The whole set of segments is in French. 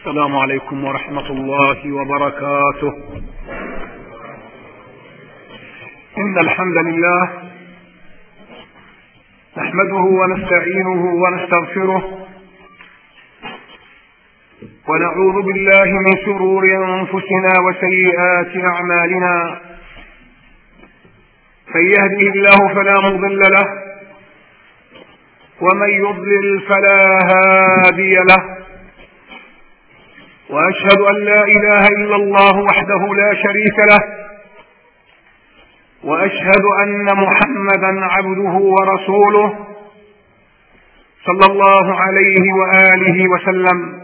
السلام عليكم ورحمة الله وبركاته. إن الحمد لله نحمده ونستعينه ونستغفره ونعوذ بالله من شرور أنفسنا وسيئات أعمالنا. من يهده الله فلا مضل له ومن يضلل فلا هادي له، وأشهد أن لا إله إلا الله وحده لا شريك له، وأشهد أن محمدا عبده ورسوله صلى الله عليه وآله وسلم.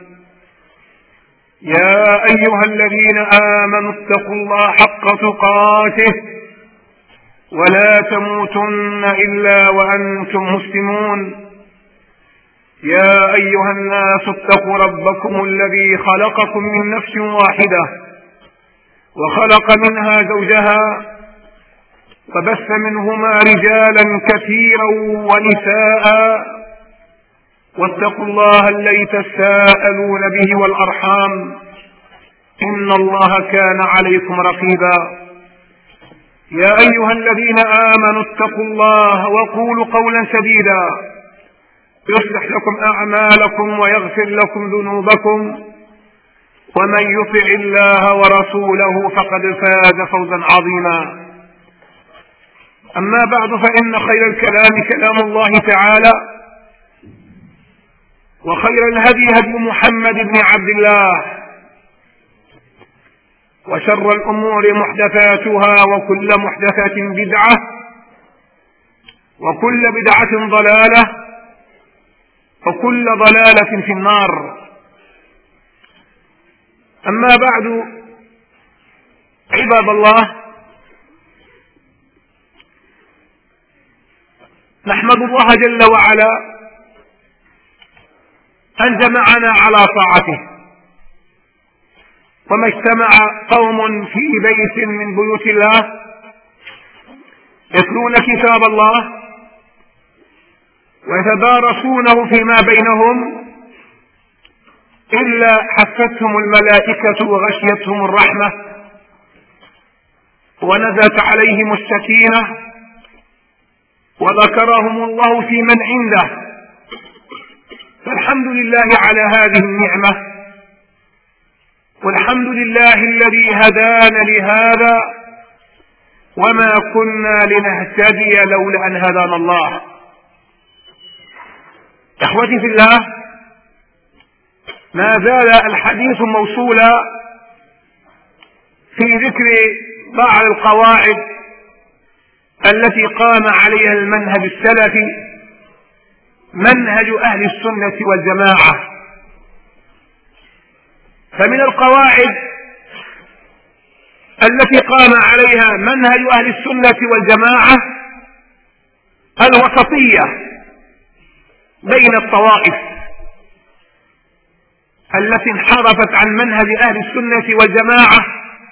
يا أيها الذين آمنوا اتقوا الله حق تقاته ولا تموتن إلا وأنتم مسلمون. يا أيها الناس اتقوا ربكم الذي خلقكم من نفس واحدة وخلق منها زوجها وبث منهما رجالا كثيرا ونساء، واتقوا الله الذي تساءلون به والأرحام إن الله كان عليكم رقيبا. يا أيها الذين آمنوا اتقوا الله وقولوا قولا سديدا يصلح لكم أعمالكم ويغفر لكم ذنوبكم، ومن يطع الله ورسوله فقد فاز فوزا عظيما. أما بعد، فإن خير الكلام كلام الله تعالى، وخير الهدي هدي محمد بن عبد الله، وشر الأمور محدثاتها، وكل محدثة بدعة، وكل بدعة ضلالة، وكل ضلالة في النار. أما بعد، عباد الله، نحمد الله جل وعلا أن جمعنا على طاعته، وما اجتمع قوم في بيت من بيوت الله يتلون كتاب الله ويتدارسونه فيما بينهم إلا حفتهم الملائكة وغشيتهم الرحمة ونزلت عليهم السكينة وذكرهم الله في من عنده. فالحمد لله على هذه النعمة، والحمد لله الذي هدانا لهذا، وما كنا لنهتدي لولا أن هدانا الله. إخوتي في الله، ما زال الحديث موصولا في ذكر بعض القواعد التي قام عليها المنهج السلفي، منهج أهل السنة والجماعة. فمن القواعد التي قام عليها منهج أهل السنة والجماعة الوسطية بين الطوائف التي انحرفت عن منهج أهل السنة والجماعة.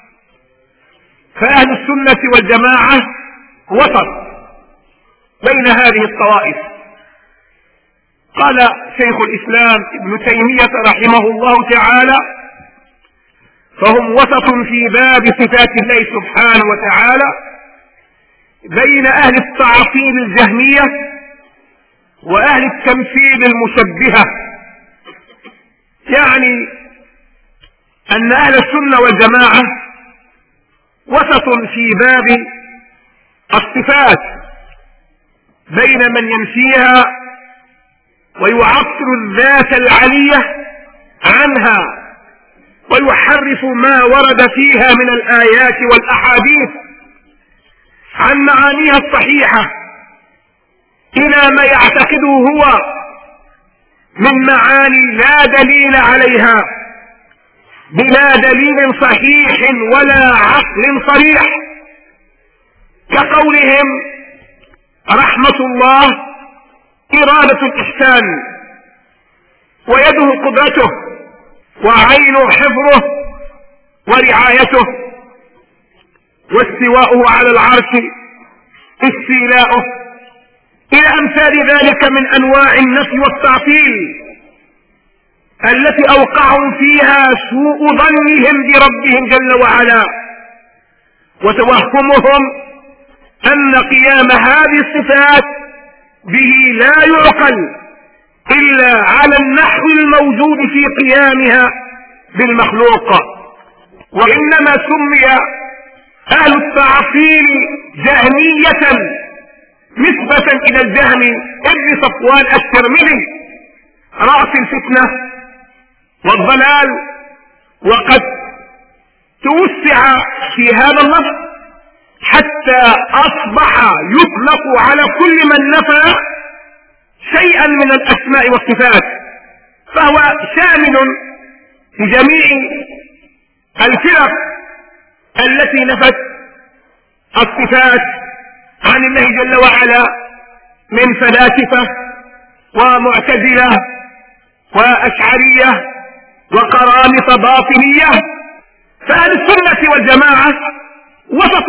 فأهل السنة والجماعة وسط بين هذه الطوائف. قال شيخ الإسلام ابن تيمية رحمه الله تعالى: فهم وسط في باب صفات الله سبحانه وتعالى بين أهل التعطيل الجهمية وأهل التمثيل المشبهة. يعني أن أهل السنة والجماعة وسط في باب الصفات بين من ينفيها ويعطل الذات العلية عنها ويحرف ما ورد فيها من الآيات والأحاديث عن معانيها الصحيحة إلى ما يعتقده هو من معاني لا دليل عليها بلا دليل صحيح ولا عقل صريح، كقولهم رحمة الله إرادة الإحسان، ويده قدرته، وعينه حفظه ورعايته، واستواؤه على العرش استيلاؤه، إلى أمثال ذلك من أنواع النفي والتعطيل التي أوقعوا فيها سوء ظنهم بربهم جل وعلا وتوهمهم أن قيام هذه الصفات به لا يعقل إلا على النحو الموجود في قيامها بالمخلوق. وإنما سمي أهل التعطيل جهمية نسبة إلى الجهم ابن صفوان الترمذي رأس الفتنة والضلال، وقد توسع في هذا اللفظ حتى أصبح يطلق على كل من نفى شيئا من الأسماء والصفات، فهو شامل لجميع الفرق التي نفت الصفات عن الله جل وعلا من فلاسفة ومعتزلة وأشعرية وقرامطة باطنية. فأهل السنة والجماعة وسط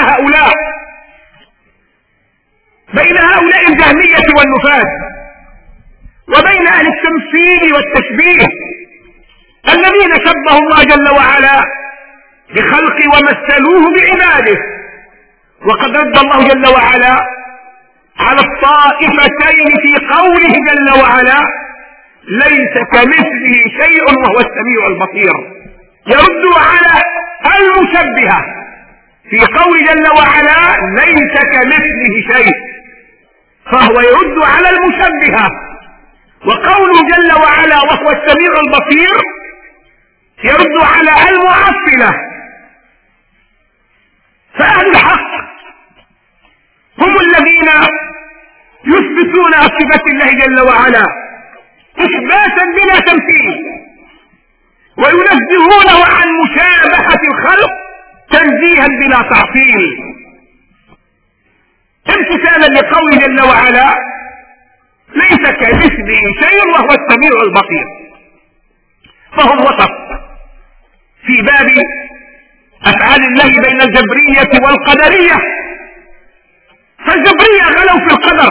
بين هؤلاء الجهمية والنفاة، وبين أهل التمثيل والتشبيه الذين شبهوا الله جل وعلا بخلق ومثلوه بعباده. وقد رد الله جل وعلا على الطائفتين في قوله جل وعلا ليس كمثله شيء وهو السميع البصير، يرد على المشبهة في قول جل وعلا ليس كمثله شيء، فهو يرد على المشبهة. وقوله جل وعلا وهو السميع البصير يرد على المعطلة. فأهل الحق هم الذين يثبتون صفة الله جل وعلا إثباتا بلا تمثيل، وينزهونه عن مشابهة الخلق تنزيها بلا تعطيل، امتثالا لقوله جل وعلا ليس كمثله شيء وهو السميع البصير. فهم وسط في باب أفعال الله بين الجبرية والقدرية. فالجبرية غلوا في القدر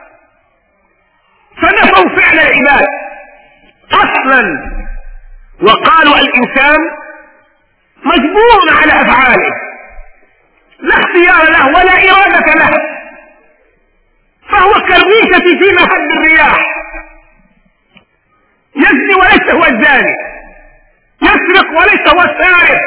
فنفوا فعل العباد أصلا، وقالوا الإنسان مجبور على أفعاله لا اختيار له ولا إرادة له، فهو كالريشة في مهب الرياح، يزني وليس هو الزاني، يسرق وليس هو السارق،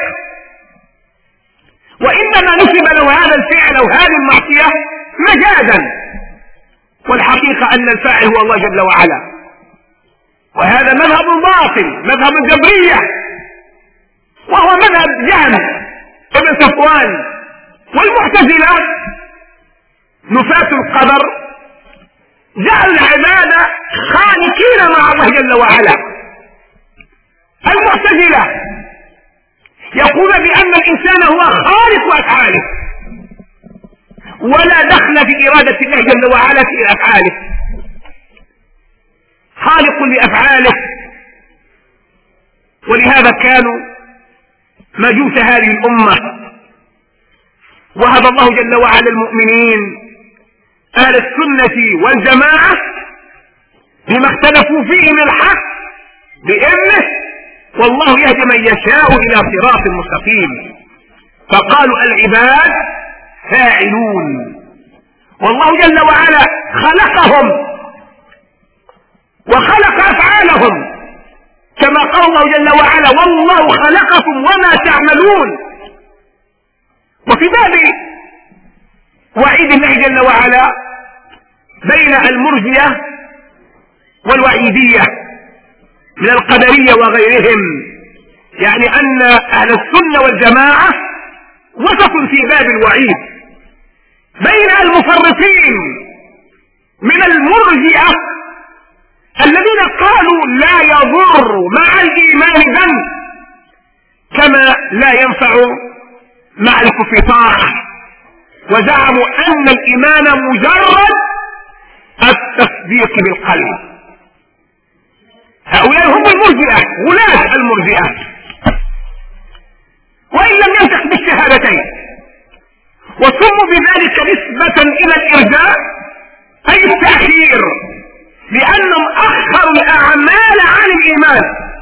وإنما نسب له هذا الفعل أو هذه المعصية مجازا، والحقيقة أن الفاعل هو الله جل وعلا. وهذا مذهب باطل، مذهب الجبرية، وهو مذهب جهم ابن صفوان والمعتزلة نفاة القدر، جعل العبادة خالقين مع الله جل وعلا. المعتزلة يقول بأن الإنسان هو خالق أفعاله ولا دخل في إرادة الله جل وعلا في أفعاله، خالق لأفعاله. ولهذا كانوا مجوس هذه الأمة، وهب الله جل وعلا المؤمنين أهل السنة والجماعة بما اختلفوا فيه من الحق بإذنه، والله يهدي من يشاء إلى صراط مستقيم. فقالوا العباد فاعلون، والله جل وعلا خلقهم وخلق أفعالهم، كما قال الله جل وعلا والله خلقكم وما تعملون. وفي باب وعيد الله جل وعلا بين المرجئة والوعيدية من القدرية وغيرهم، يعني أن أهل السنة والجماعة وسط في باب الوعيد بين المفرطين من المرجئة الذين قالوا لا يضر مع الإيمان ذنب كما لا ينفع مع الكفر طاعة، وزعموا أن الإيمان مجرد التصديق بالقلب. هؤلاء هم المرجئة، غلاة المرجئة، وإن لم ينطق بالشهادتين، وسموا بذلك نسبة إلى الإرجاء أي التأخير، لأنهم أخروا الأعمال عن الإيمان.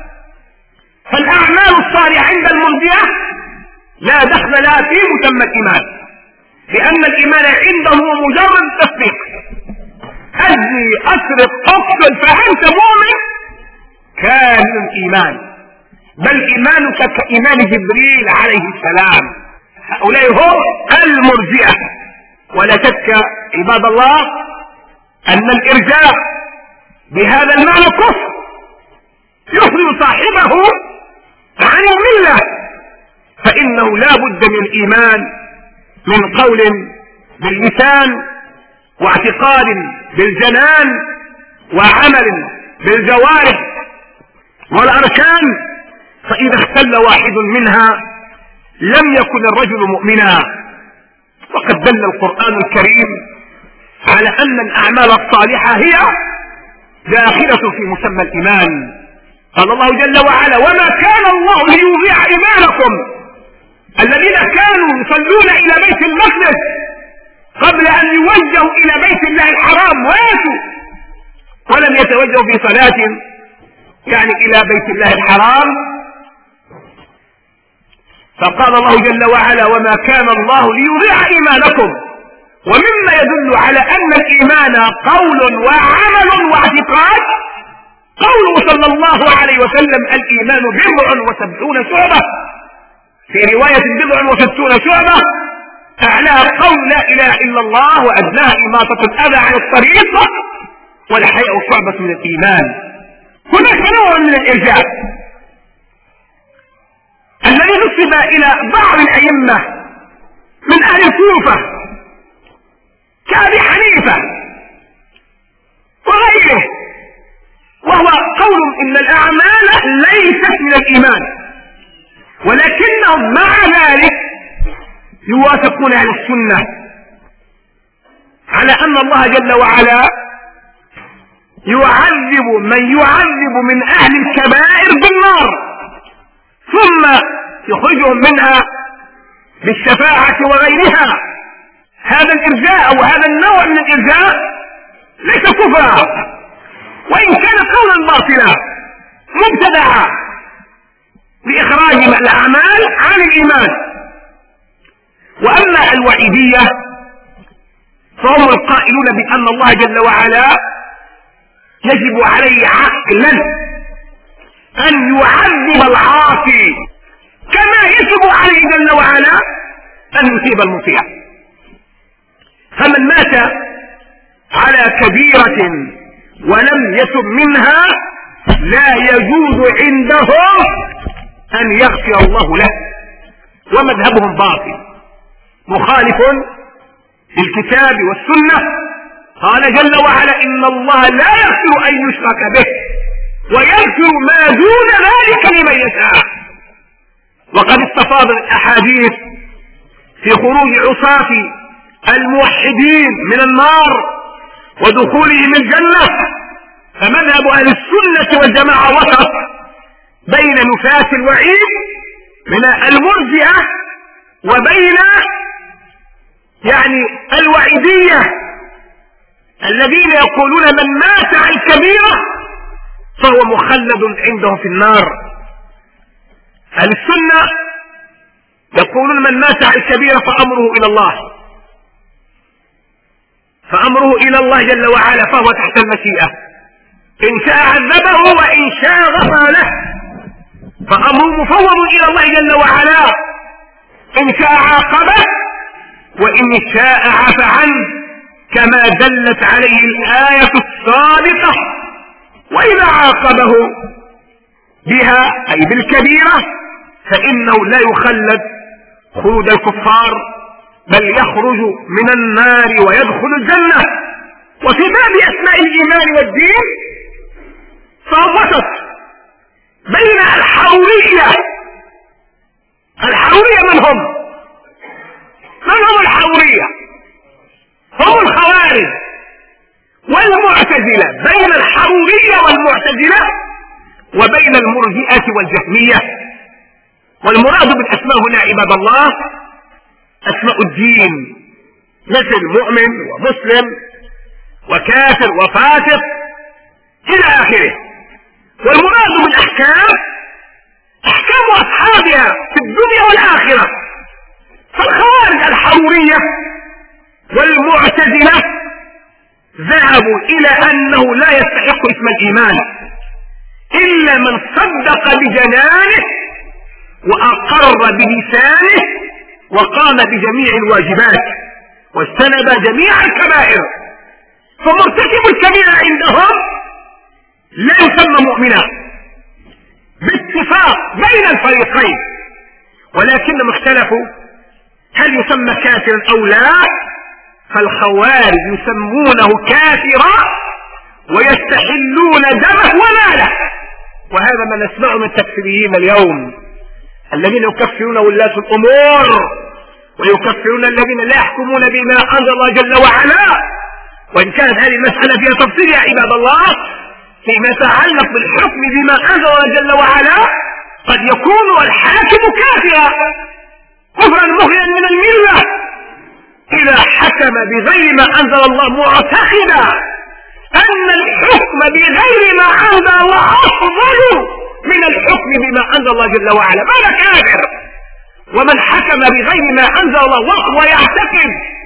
الصالح عند المرجئة لا دخل لها في مسمى الإيمان، لأن الإيمان عندهم مجرد تصديق. أزني، أسرق، أقتل، فأنت مؤمن، كامل الإيمان، بل إيمانك كإيمان جبريل عليه السلام. هؤلاء هم المرجئة. ولا شك عباد الله أن الإرجاء بهذا المعنى كفر يخرج صاحبه عن الملة، فإنه لا بد من الإيمان من قول باللسان، واعتقاد بالجنان، وعمل بالجوارح والأركان. فإذا اختل واحد منها لم يكن الرجل مؤمنا. وقد دل القرآن الكريم على أن الأعمال الصالحة هي داخلة في مسمى الإيمان. قال الله جل وعلا: وما كان الله ليضيع إيمانكم. الذين كانوا يصلون إلى بيت المقدس قبل أن يوجهوا إلى بيت الله الحرام ماتوا ولم يتوجهوا في صلاة يعني إلى بيت الله الحرام. فقال الله جل وعلا: وما كان الله ليضيع إيمانكم. ومما يدل على أن الإيمان قول وعمل واعتقاد قوله صلى الله عليه وسلم: الإيمان 70 شعبة، في رواية 60 شعبة، أعلاها قول لا إله إلا الله، وأدناها إماطة الأذى عن الطريق، والحياء شعبة من الإيمان. هناك نوع من الإرجاء الذي نسب إلى بعض الأئمة من أهل الكوفة كأبي حنيفة وغيره، وهو قول إن الأعمال ليست من الإيمان، ولكنهم مع ذلك يوافقون على السنة على أن الله جل وعلا يعذب من يعذب من أهل الكبائر بالنار ثم يخرجهم منها بالشفاعة وغيرها. هذا الإرجاء أو هذا النوع من الإرجاء ليس كفرا، وإن كان قولا باطلا مبتدعا لإخراج الأعمال عن الإيمان. وأما الوعيدية فهم القائلون بأن الله جل وعلا يجب عليه عقلا أن يعذب العاصي كما يجب عليه جل وعلا أن يثيب المطيع. فمن مات على كبيرة ولم يتب منها لا يجوز عندهم أن يغفر الله له، ومذهبهم باطل مخالف للكتاب والسنة. قال جل وعلا: إن الله لا يغفر أن يشرك به ويغفر ما دون ذلك لمن يشاء. وقد استفاض الأحاديث في خروج عصاة الموحدين من النار ودخولهم الجنة. فمذهب أهل السنة والجماعة وسط بين نفاة الوعيد من المرجئة وبين يعني الوعيدية الذين يقولون من مات عن كبيرة فهو مخلد عندهم في النار. أهل السنة يقولون من مات عن كبيرة فأمره إلى الله، فأمره إلى الله جل وعلا، فهو تحت المشيئة، إن شاء عذبه وإن شاء غفر له، فأمره مفوض إلى الله جل وعلا، إن شاء عاقبه وإن شاء عفى عنه، كما دلت عليه الآية السابقة. وإذا عاقبه بها أي بالكبيرة فإنه لا يخلد خلود الكفار، بل يخرج من النار ويدخل الجنة. وفي باب أسماء الإيمان والدين فهو وسط بين الحرورية. الحرورية من هم الحرورية؟ هم الخوارج والمعتزلة، بين الحرورية والمعتزلة وبين المرجئة والجهمية. والمراد بالأسماء هنا عباد الله أسماء الدين، مثل مؤمن ومسلم وكافر وفاسق إلى آخره. والمراد بالأحكام أحكام أصحاب الدنيا في الدنيا والآخرة. فالخوارج الحرورية والمعتزلة ذهبوا إلى أنه لا يستحق اسم الإيمان إلا من صدق بجنانه وأقر بلسانه وقام بجميع الواجبات واجتنب جميع الكبائر. فمرتكب الكبيرة عندهم لا يسمى مؤمنا باتفاق بين الفريقين، ولكنهم اختلفوا هل يسمى كافرا أو لا. فالخوارج يسمونه كافرا ويستحلون دمه وماله، وهذا ما نسمعه من التكفيريين اليوم الذين يكفرون ولاة الأمور ويكفرون الذين لا يحكمون بما أنزل الله جل وعلا. وإن كانت هذه المسألة فيها تفصيل يا عباد الله فيما يتعلق بالحكم بما أنزل الله جل وعلا، قد يكون الحاكم كافرا كفرا مخرجا من الملة إذا حكم بغير ما أنزل الله معتقدا أن الحكم بغير ما أنزل الله أفضل من الحكم بما أنزل الله جل وعلا. ماذا كافر؟ ومن حكم بغير ما أنزل الله وهو يعتقد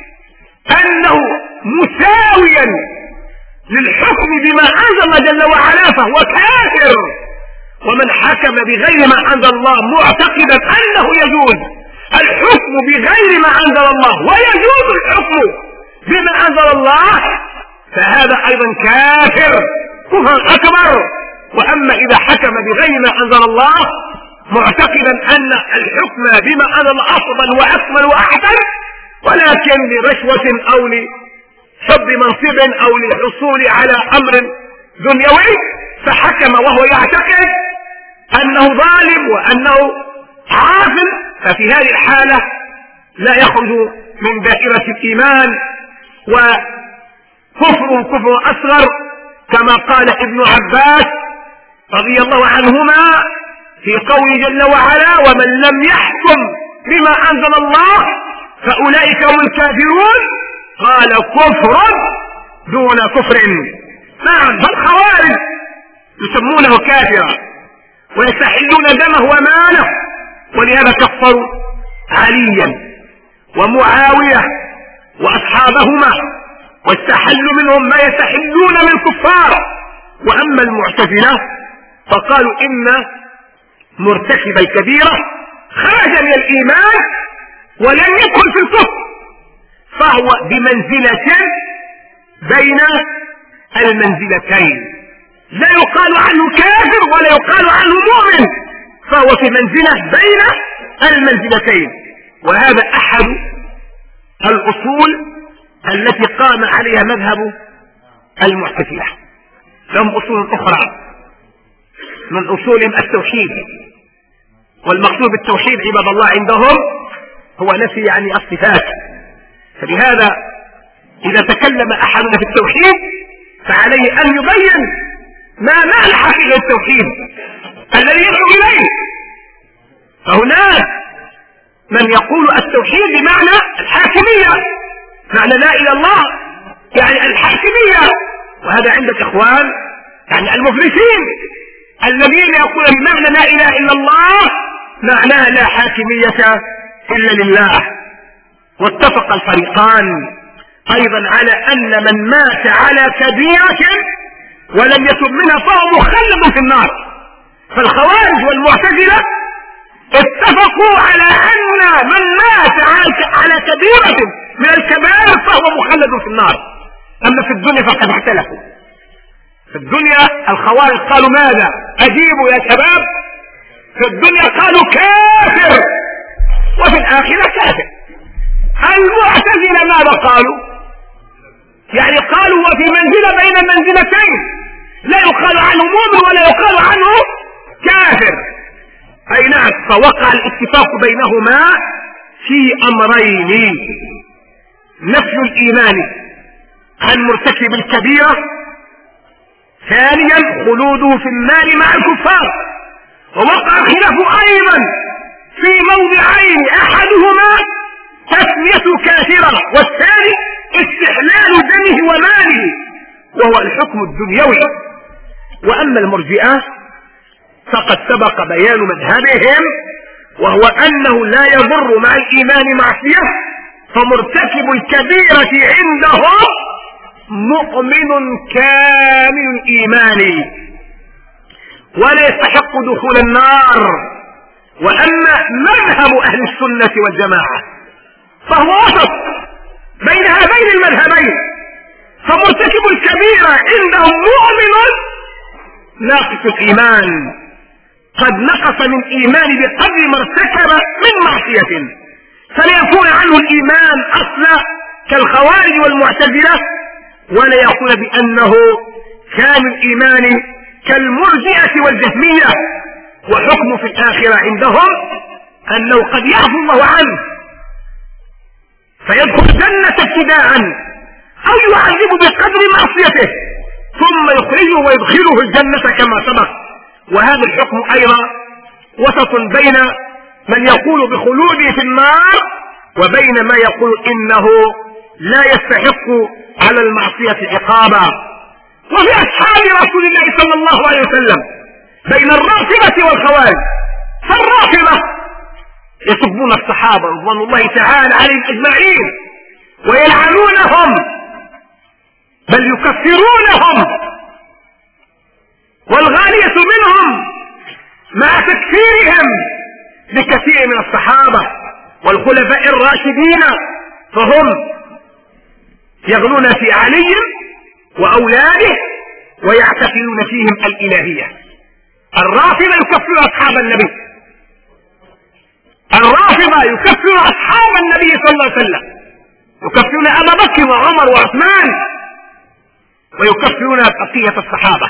أنه مساويا للحكم بما أنزل الله جل وعلا فهو كافر. ومن حكم بغير ما أنزل الله معتقدا أنه يجوز الحكم بغير ما أنزل الله ويجوز الحكم بما أنزل الله فهذا أيضا كافر كفرا أكبر. وأما إذا حكم بغير ما أنزل الله معتقدا أن الحكم بما أنزل الله أفضل وأكمل وأحسن ولكن لرشوة أو لحب منصب أو للحصول على أمر دنيوي فحكم وهو يعتقد أنه ظالم وأنه عاصم، ففي هذه الحالة لا يخرج من دائرة الإيمان وكفر كفر أصغر كما قال ابن عباس رضي الله عنهما في قوله جل وعلا ومن لم يحكم بما أنزل الله فأولئك هم الكافرون قال كفر دون كفر. نعم فالخوارج يسمونه كافرا ويستحلون دمه وماله، ولهذا كفروا عليا ومعاوية وأصحابهما واستحلوا منهم ما يستحلون من الكفار. وأما المعتزلة فقالوا إن مرتكب الكبيرة خرج من الإيمان ولم يدخل في الكفر فهو بمنزلة بين المنزلتين، لا يقال عنه كافر ولا يقال عنه مؤمن، فهو في منزلة بين المنزلتين. وهذا أحد الأصول التي قام عليها مذهب المعتزلة. لهم أصول أخرى من أصولهم التوحيد، والمقصود بالتوحيد عباد الله عندهم هو نفي يعني الصفات. فلهذا إذا تكلم أحدنا في التوحيد فعليه أن يبين ما معنى حقيقة التوحيد الذي يدعو إليه. فهناك من يقول التوحيد بمعنى الحاكمية، معنى لا إله إلا الله يعني الحاكمية، وهذا عند الإخوان يعني المفلسين الذين يقولون بمعنى لا إله إلا الله معناه لا حاكمية إلا لله. واتفق الفريقان أيضا على أن من مات على كبيرة ولم يتب منها فهو مخلد في النار. فالخوارج والمعتزلة اتفقوا على أن من مات على كبيرة من الكبائر فهو مخلد في النار. أما في الدنيا فقد اختلفوا. في الدنيا الخوارج قالوا ماذا؟ أجيبوا يا شباب. في الدنيا قالوا كافر وفي الآخرة كافر. المعتزلة ماذا قالوا؟ يعني قالوا وفي منزلة بين المنزلتين، لا يقال عنه مؤمن ولا يقال عنه كافر. أي نعم. فوقع الاتفاق بينهما في أمرين: نفي الإيمان عن مرتكب الكبيرة، ثانيا خلوده في النار مع الكفار. ووقع الخلاف أيضا في موضعين: أحدهما تسمية كافرا، والثاني استحلال دمه وماله وهو الحكم الدنيوي. وأما المرجئة فقد سبق بيان مذهبهم وهو أنه لا يضر مع الإيمان معصية، فمرتكب الكبيرة عندهم مؤمن كامل الإيمان ولا يستحق دخول النار. وأما مذهب أهل السنة والجماعة فهو وسط بين هذين المذهبين، فمرتكب الكبيرة عندهم مؤمن ناقص الإيمان، قد نقص من إيمان بقدر ما ارتكب من معصية، فلا يكون عنه الإيمان أصلا كالخوارج والمعتزلة، ولا يقول بأنه كامل الإيمان كالمرجئة والجهمية. وحكم في الآخرة عندهم أنه قد يعفو الله عنه فيدخل الجنة ابتداء، أو يعذب بقدر معصيته ثم يخرجه ويدخله الجنة كما سبق. وهذا الحكم أيضا وسط بين من يقول بخلوده في النار وبين ما يقول إنه لا يستحق على المعصية عقابا. وفي أصحاب رسول الله صلى الله عليه وسلم بين الرافضة والخوارج، فالرافضة يسبون الصحابة رضوان الله تعالى عليهم أجمعين ويلعنونهم بل يكفرونهم، والغالية منهم مع تكفيرهم لكثير من الصحابة والخلفاء الراشدين، فهم يغلون في علي وأولاده ويعتقدون فيهم الإلهية. الرافضة يكفر أصحاب النبي، الرافضة يكفر أصحاب النبي صلى الله عليه وسلم، يكفرون أبا بكر وعمر وعثمان ويكفرون بقية الصحابة،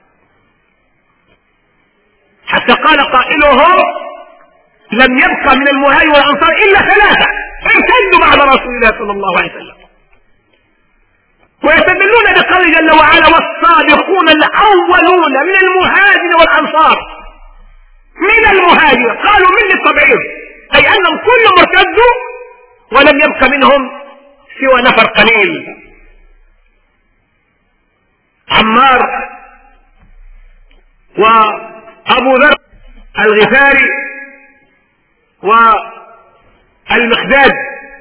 حتى قال قائلهم لم يبقى من المهاجر والأنصار إلا ثلاثة ارتدوا بعد رسول الله صلى الله عليه وسلم. ويستدلون بقوله جل وعلا والصادقون الأولون من المهاجر والأنصار. من المهاجر قالوا من للتبعيض، أي أنهم كلهم ارتدوا ولم يبق منهم سوى نفر قليل. عمار وأبو ذر الغفاري والمقداد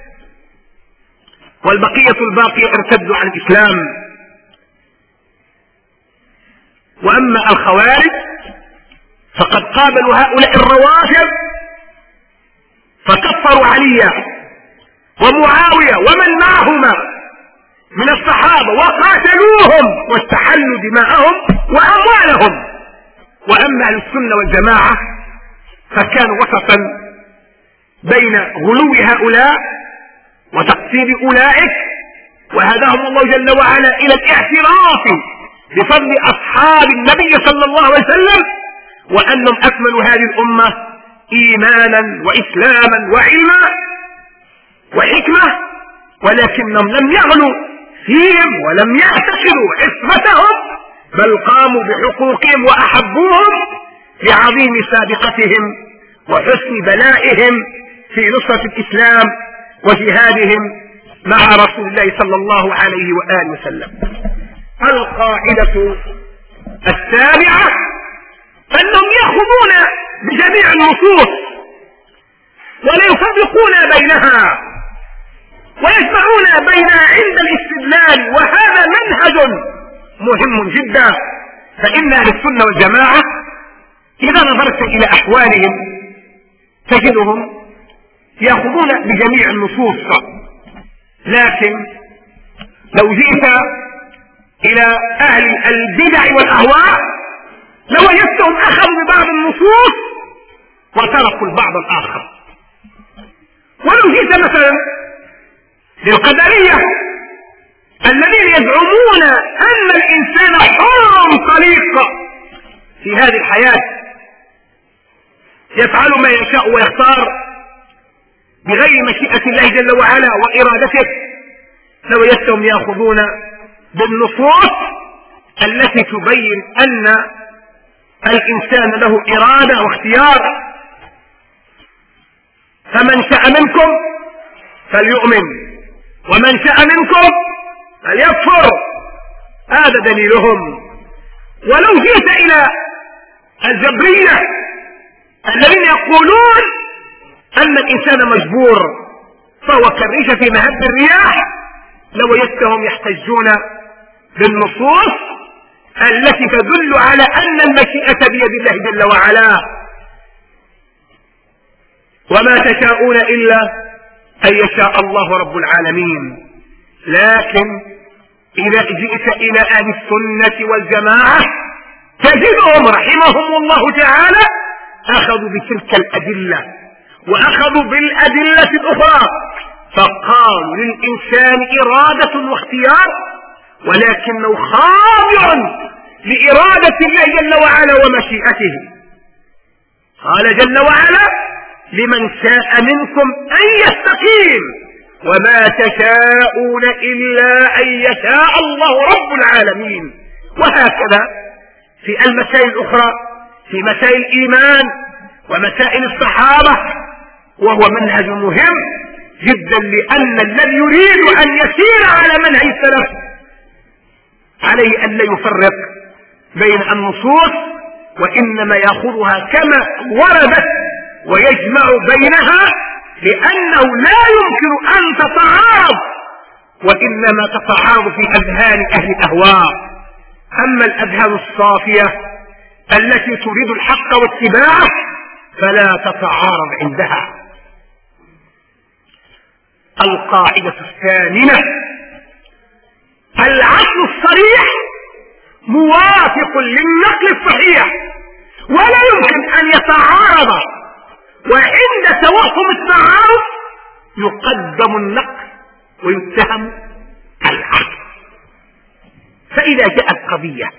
والبقية الباقية ارتدوا عن الإسلام. وأما الخوارج فقد قابلوا هؤلاء الروافض فكفروا عليا ومعاوية ومن معهما من الصحابة وقاتلوهم واستحلوا دماءهم وأموالهم. وأما أهل السنة والجماعة فكانوا وسطا بين غلو هؤلاء وتقصير أولئك، وهداهم الله جل وعلا إلى الاعتراف بفضل أصحاب النبي صلى الله عليه وسلم وأنهم أكملوا هذه الأمة إيمانا وإسلاما وعلما وحكمة، ولكنهم لم يغلوا فيهم ولم يعتقدوا عصمتهم بل قاموا بحقوقهم وأحبوهم لعظيم سابقتهم وحسن بلائهم في نصرة الإسلام وجهادهم مع رسول الله صلى الله عليه وآله وسلم. القاعدة السابعة أنهم يأخذون بجميع النصوص ولا يفرقون بينها ويجمعون بينها عند الاستدلال، وهذا منهج مهم جدا. فإن أهل السنة والجماعة إذا نظرت إلى أحوالهم تجدهم يأخذون بجميع النصوص، لكن لو جئت إلى أهل البدع والأهواء لوجدتهم أخذوا ببعض النصوص وتركوا البعض الآخر. ولو جئت مثلا للقدرية الذين يزعمون أن الإنسان حر طليق في هذه الحياة يفعل ما يشاء ويختار بغير مشيئة الله جل وعلا وإرادته، لوجدتهم يأخذون بالنصوص التي تبين أن الإنسان له إرادة واختيار. فمن شاء منكم فليؤمن ومن شاء منكم فليكفر، هذا دليلهم. ولو جئت إلى الجبرية الذين يقولون أن الإنسان مجبور فهو كالريش في مهب الرياح، لوجدتهم يحتجون بالنصوص التي تدل على أن المشيئة بيد الله جل وعلا. وما تشاءون إلا أن يشاء الله رب العالمين. لكن إذا جئت إلى أهل السنة والجماعة تجدهم رحمهم الله تعالى أخذوا بتلك الأدلة وأخذوا بالأدلة الأخرى، فقالوا للإنسان إرادة واختيار، ولكنه خاضع لإرادة الله جل وعلا ومشيئته. قال جل وعلا: لمن شاء منكم أن يستقيم وما تشاءون إلا أن يشاء الله رب العالمين. وهكذا في المسائل الأخرى، في مسائل الإيمان ومسائل الصحابة، وهو منهج مهم جدا، لأن الذي يريد أن يسير على منهج السلف عليه أن لا يفرق بين النصوص، وإنما يأخذها كما وردت ويجمع بينها، لأنه لا يمكن أن تتعارض، وإنما تتعارض في أذهان أهل الأهواء. أما الأذهان الصافية التي تريد الحق واتباعه فلا تتعارض عندها. القاعدة الثامنة: العقل الصريح موافق للنقل الصحيح ولا يمكن أن يتعارض، وعند توهم التعارض يقدم النقل ويتهم العقل. فإذا جاءت قضية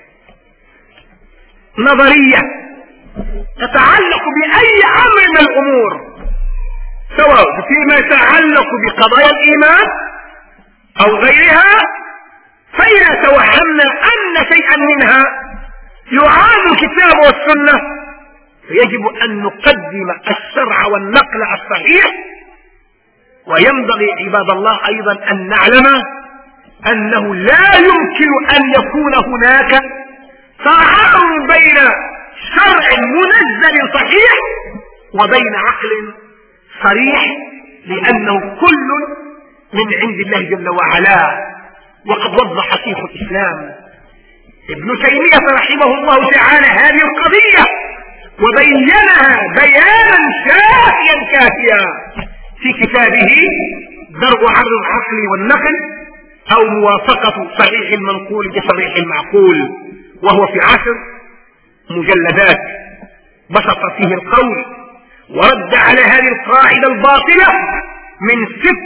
نظرية تتعلق بأي أمر من الأمور، سواء فيما يتعلق بقضايا الإيمان أو غيرها، فإذا توهمنا أن شيئا منها يعارض الكتاب والسنة فيجب أن نقدم الشرع والنقل الصحيح. وينبغي عباد الله أيضا أن نعلم أنه لا يمكن أن يكون هناك تعارض بين شرع منزل صحيح وبين عقل صريح، لأنه كل من عند الله جل وعلا. وقد وضح شيخ الإسلام ابن تيمية رحمه الله تعالى هذه القضية وبينها بيانا شافيا كافيا في كتابه درء عرض العقل والنقل، أو موافقة صحيح المنقول بصحيح المعقول، وهو في 10 مجلدات بسط فيه القول ورد على هذه القاعدة الباطلة من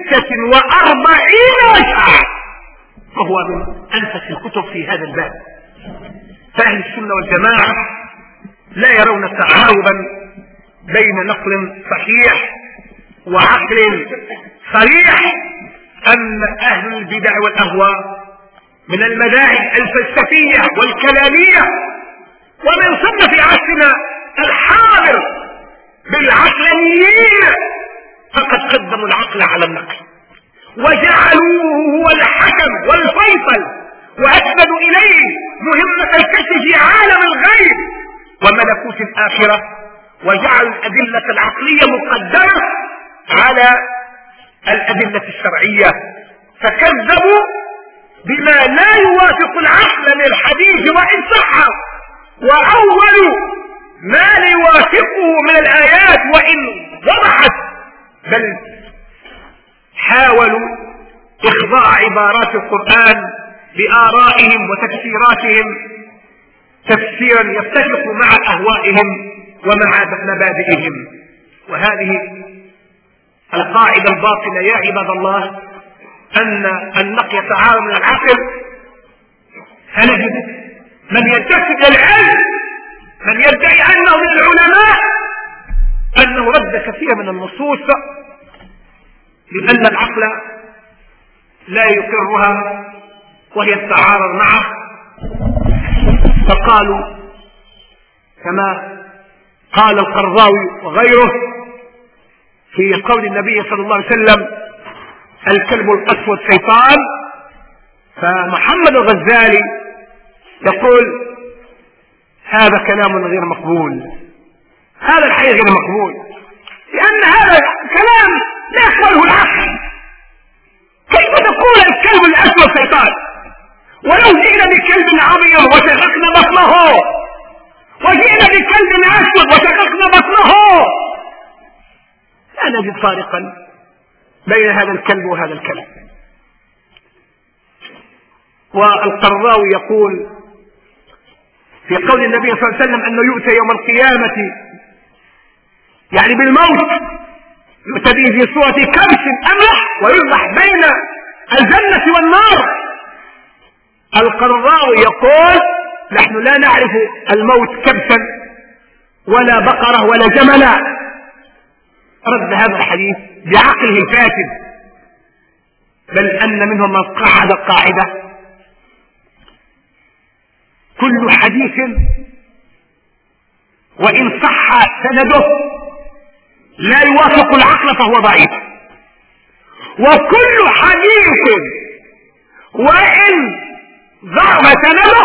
46 وجها، وهو من أنفس الكتب في هذا الباب. فأهل السنة والجماعة لا يرون تعارضا بين نقل صحيح وعقل صريح. أما أهل البدع والأهواء من المذاهب الفلسفية والكلامية، ومن ثم في عصرنا الحاضر بالعقلانيين، فقد قدموا العقل على النقل وجعلوه هو الحكم والفيصل، وأسندوا إليه مهمة الكشف في عالم الغيب وملكوت الآخرة، وجعلوا الأدلة العقلية مقدمة على الأدلة الشرعية، فكذبوا بما لا يوافق العقل من الحديث وإن صح، وأولوا ما لا يوافقه من الآيات وإن وضحت، بل حاولوا إخضاع عبارات القرآن بآرائهم وتفسيراتهم تفسيرا يتفق مع أهوائهم ومع مبادئهم. وهذه القاعدة الباطلة يا عباد الله، أن النقل يتعارض من العقل، فنجد من ينتسب العلم، من يدعي أنه من العلماء، أنه رد كثير من النصوص لأن العقل لا يقرها وهي تتعارض معه، فقالوا كما قال القرضاوي وغيره في قول النبي صلى الله عليه وسلم: الكلب الأسود شيطان. فمحمد الغزالي يقول: هذا كلام غير مقبول، هذا الحقيقة غير مقبول. لأن هذا كلام لا يقبله العقل. كيف تقول الكلب الأسود شيطان ولو جئنا بكلب عظيم وشققنا بطنه، وجئنا بكلب أسود وشققنا بطنه، لا نجد فارقا بين هذا الكلب وهذا الكلب. والقراوي يقول في قول النبي صلى الله عليه وسلم أنه يؤتى يوم القيامة يعني بالموت، يؤتى به في صورة كبش أملح ويذبح بين الجنة والنار. القراوي يقول نحن لا نعرف الموت كبشا ولا بقرة ولا جملا. رد هذا الحديث بعقله الفاسد، بل أن منهم من قعد قاعدة: كل حديث وإن صح سنده لا يوافق العقل فهو ضعيف، وكل حديث وإن ضعف سنده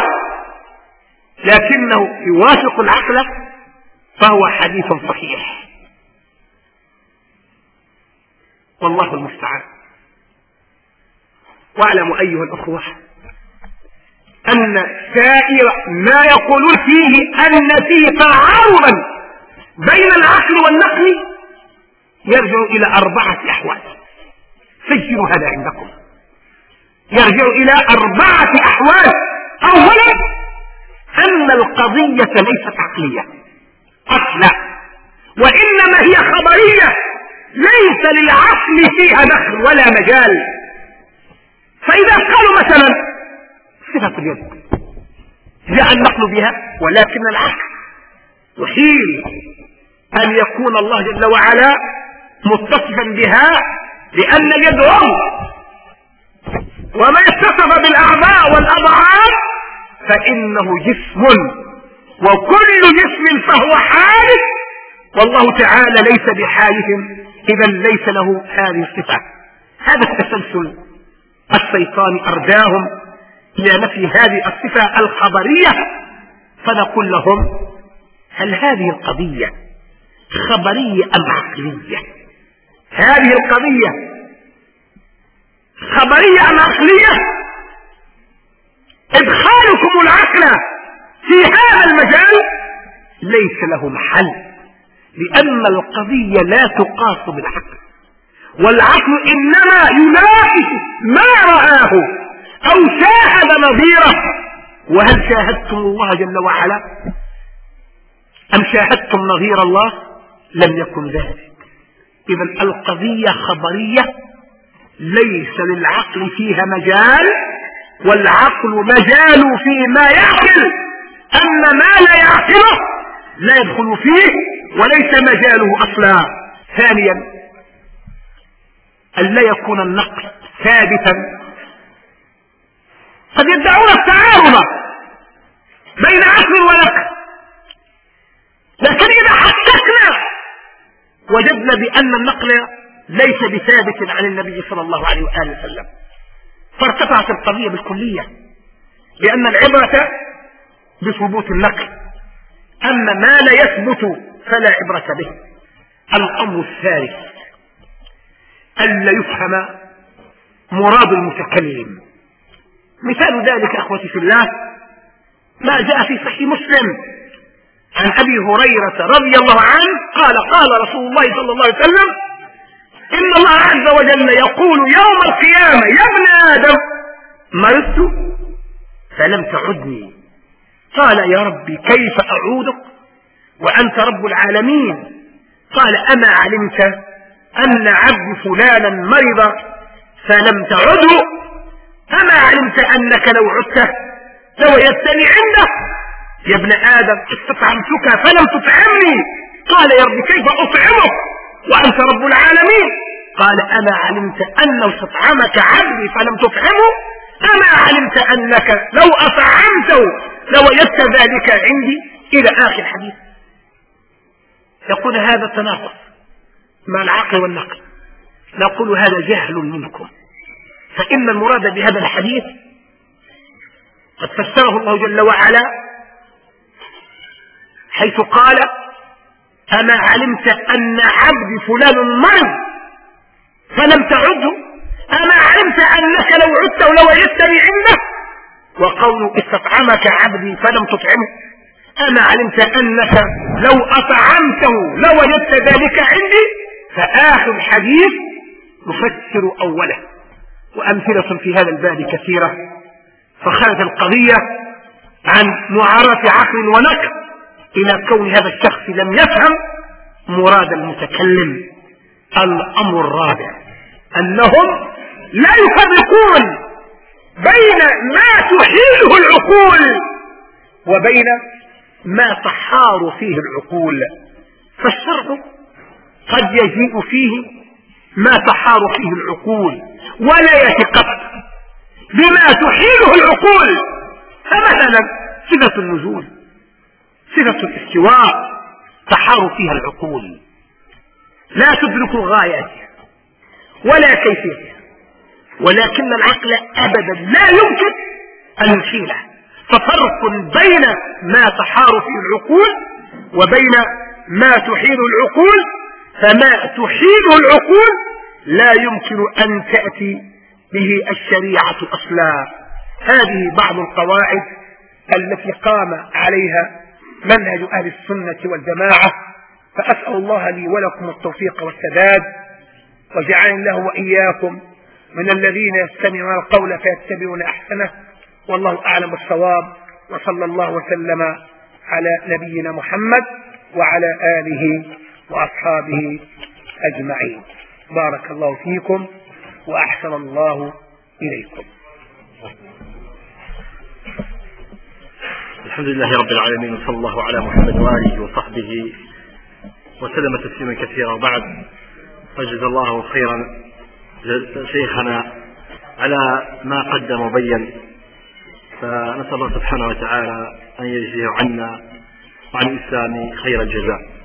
لكنه يوافق العقل فهو حديث صحيح. والله المستعان. واعلموا أيها الأخوة أن سائر ما يقولون فيه أن فيه تعارضا بين العقل والنقل يرجع إلى 4 أحوال. سجلوا هذا عندكم، يرجع إلى 4 أحوال. أولا أن القضية ليست عقلية أصلا، وإنما هي خبرية ليس للعقل فيها دخل ولا مجال. فإذا قالوا مثلا صفة اليد جاء النقل بها، ولكن العقل يحيل أن يكون الله جل وعلا متصفا بها لأن اليد وما يتصف بالأعضاء والأضعاف فإنه جسم، وكل جسم فهو حادث، والله تعالى ليس بحادث، إذا ليس له هذه الصفة. هذا التسلسل الشيطان أرداهم إلى نفي هذه الصفة الخبرية. فنقول لهم: هل هذه القضية خبرية أم عقلية؟ هذه القضية خبرية أم عقلية؟ إدخالكم العقل في هذا المجال ليس له محل، لأن القضية لا تقاس بالعقل، والعقل إنما يناقش ما رآه أو شاهد نظيره. وهل شاهدتم الله جل وعلا أم شاهدتم نظير الله؟ لم يكن ذلك. إذن القضية خبرية ليس للعقل فيها مجال، والعقل مجال فيما يعقل، أما ما لا يعقله لا يدخل فيه وليس مجاله أصلا. ثانيا أن لا يكون النقل ثابتا. قد يدعون التعارض بين عقل ونقل، لكن إذا حققنا وجدنا بأن النقل ليس بثابت عن النبي صلى الله عليه وآله وسلم، فارتفعت القضية بالكلية، لأن العبرة بثبوت النقل، أما ما لا يثبت فلا عبرة به. الأمر الثالث ألا يفهم مراد المتكلم. مثال ذلك أخوتي في الله ما جاء في صحيح مسلم عن أبي هريرة رضي الله عنه قال: قال رسول الله صلى الله عليه وسلم: إن الله عز وجل يقول يوم القيامة: يا ابن آدم مرضت فلم تعدني. قال: يا ربي كيف أعودك وأنت رب العالمين؟ قال: أما علمت أن عبد فلانا مرض فلم تعده؟ أما علمت أنك لو عدته لوجدتني عنده؟ يا ابن آدم استطعمتك فلم تطعمني. قال: يا رب كيف أطعمك وأنت رب العالمين؟ قال: أما علمت أنه استطعمك عبدي فلم تطعمه؟ أما علمت أنك لو أطعمته لوجدت ذلك عندي؟ إلى آخر الحديث. يقول هذا تناقض مع العقل والنقل. نقول هذا جهل منكم، فإن المراد بهذا الحديث قد فسره الله جل وعلا حيث قال: أما علمت أن عبدي فلان مرض فلم تعده؟ أما علمت أنك لو عدت ولو وجدتني عنده؟ وقول استطعمك عبدي فلم تطعمه. أما علمت أنك لو أطعمته لوجدت ذلك عندي؟ فآخر الحديث يفسر أوله. وأمثلة في هذا الباب كثيرة. فخرج القضية عن معارضة عقل ونقل إلى كون هذا الشخص لم يفهم مراد المتكلم. الأمر الرابع أنهم لا يفرقون بين ما تحيله العقول وبين ما تحار فيه العقول. فالشرع قد يجيء فيه ما تحار فيه العقول ولا يتقط بما تحيله العقول. فمثلا صفة النزول، صفة الاستواء تحار فيها العقول، لا تدرك غاياتها ولا كيفيتها، ولكن العقل أبدا لا يمكن أن يحيله. ففرق بين ما تحار فيه العقول وبين ما تحيل العقول. فما تحيله العقول لا يمكن أن تأتي به الشريعة أصلا. هذه بعض القواعد التي قام عليها منهج أهل السنة والجماعة. فأسأل الله لي ولكم التوفيق والسداد، وجعلني الله وإياكم من الذين يستمعون القول فيتبعون أحسنه. والله أعلم بالصواب، وصلى الله وسلم على نبينا محمد وعلى آله وأصحابه أجمعين. بارك الله فيكم وأحسن الله إليكم. الحمد لله رب العالمين، وصلى الله على محمد وآله وصحبه وسلم تسليما كثيرا. بعد، فجزا الله خيرا شيخنا على ما قدم وبين، فنسأل الله سبحانه وتعالى أن يجزيه عنا وعن الإسلام خير الجزاء.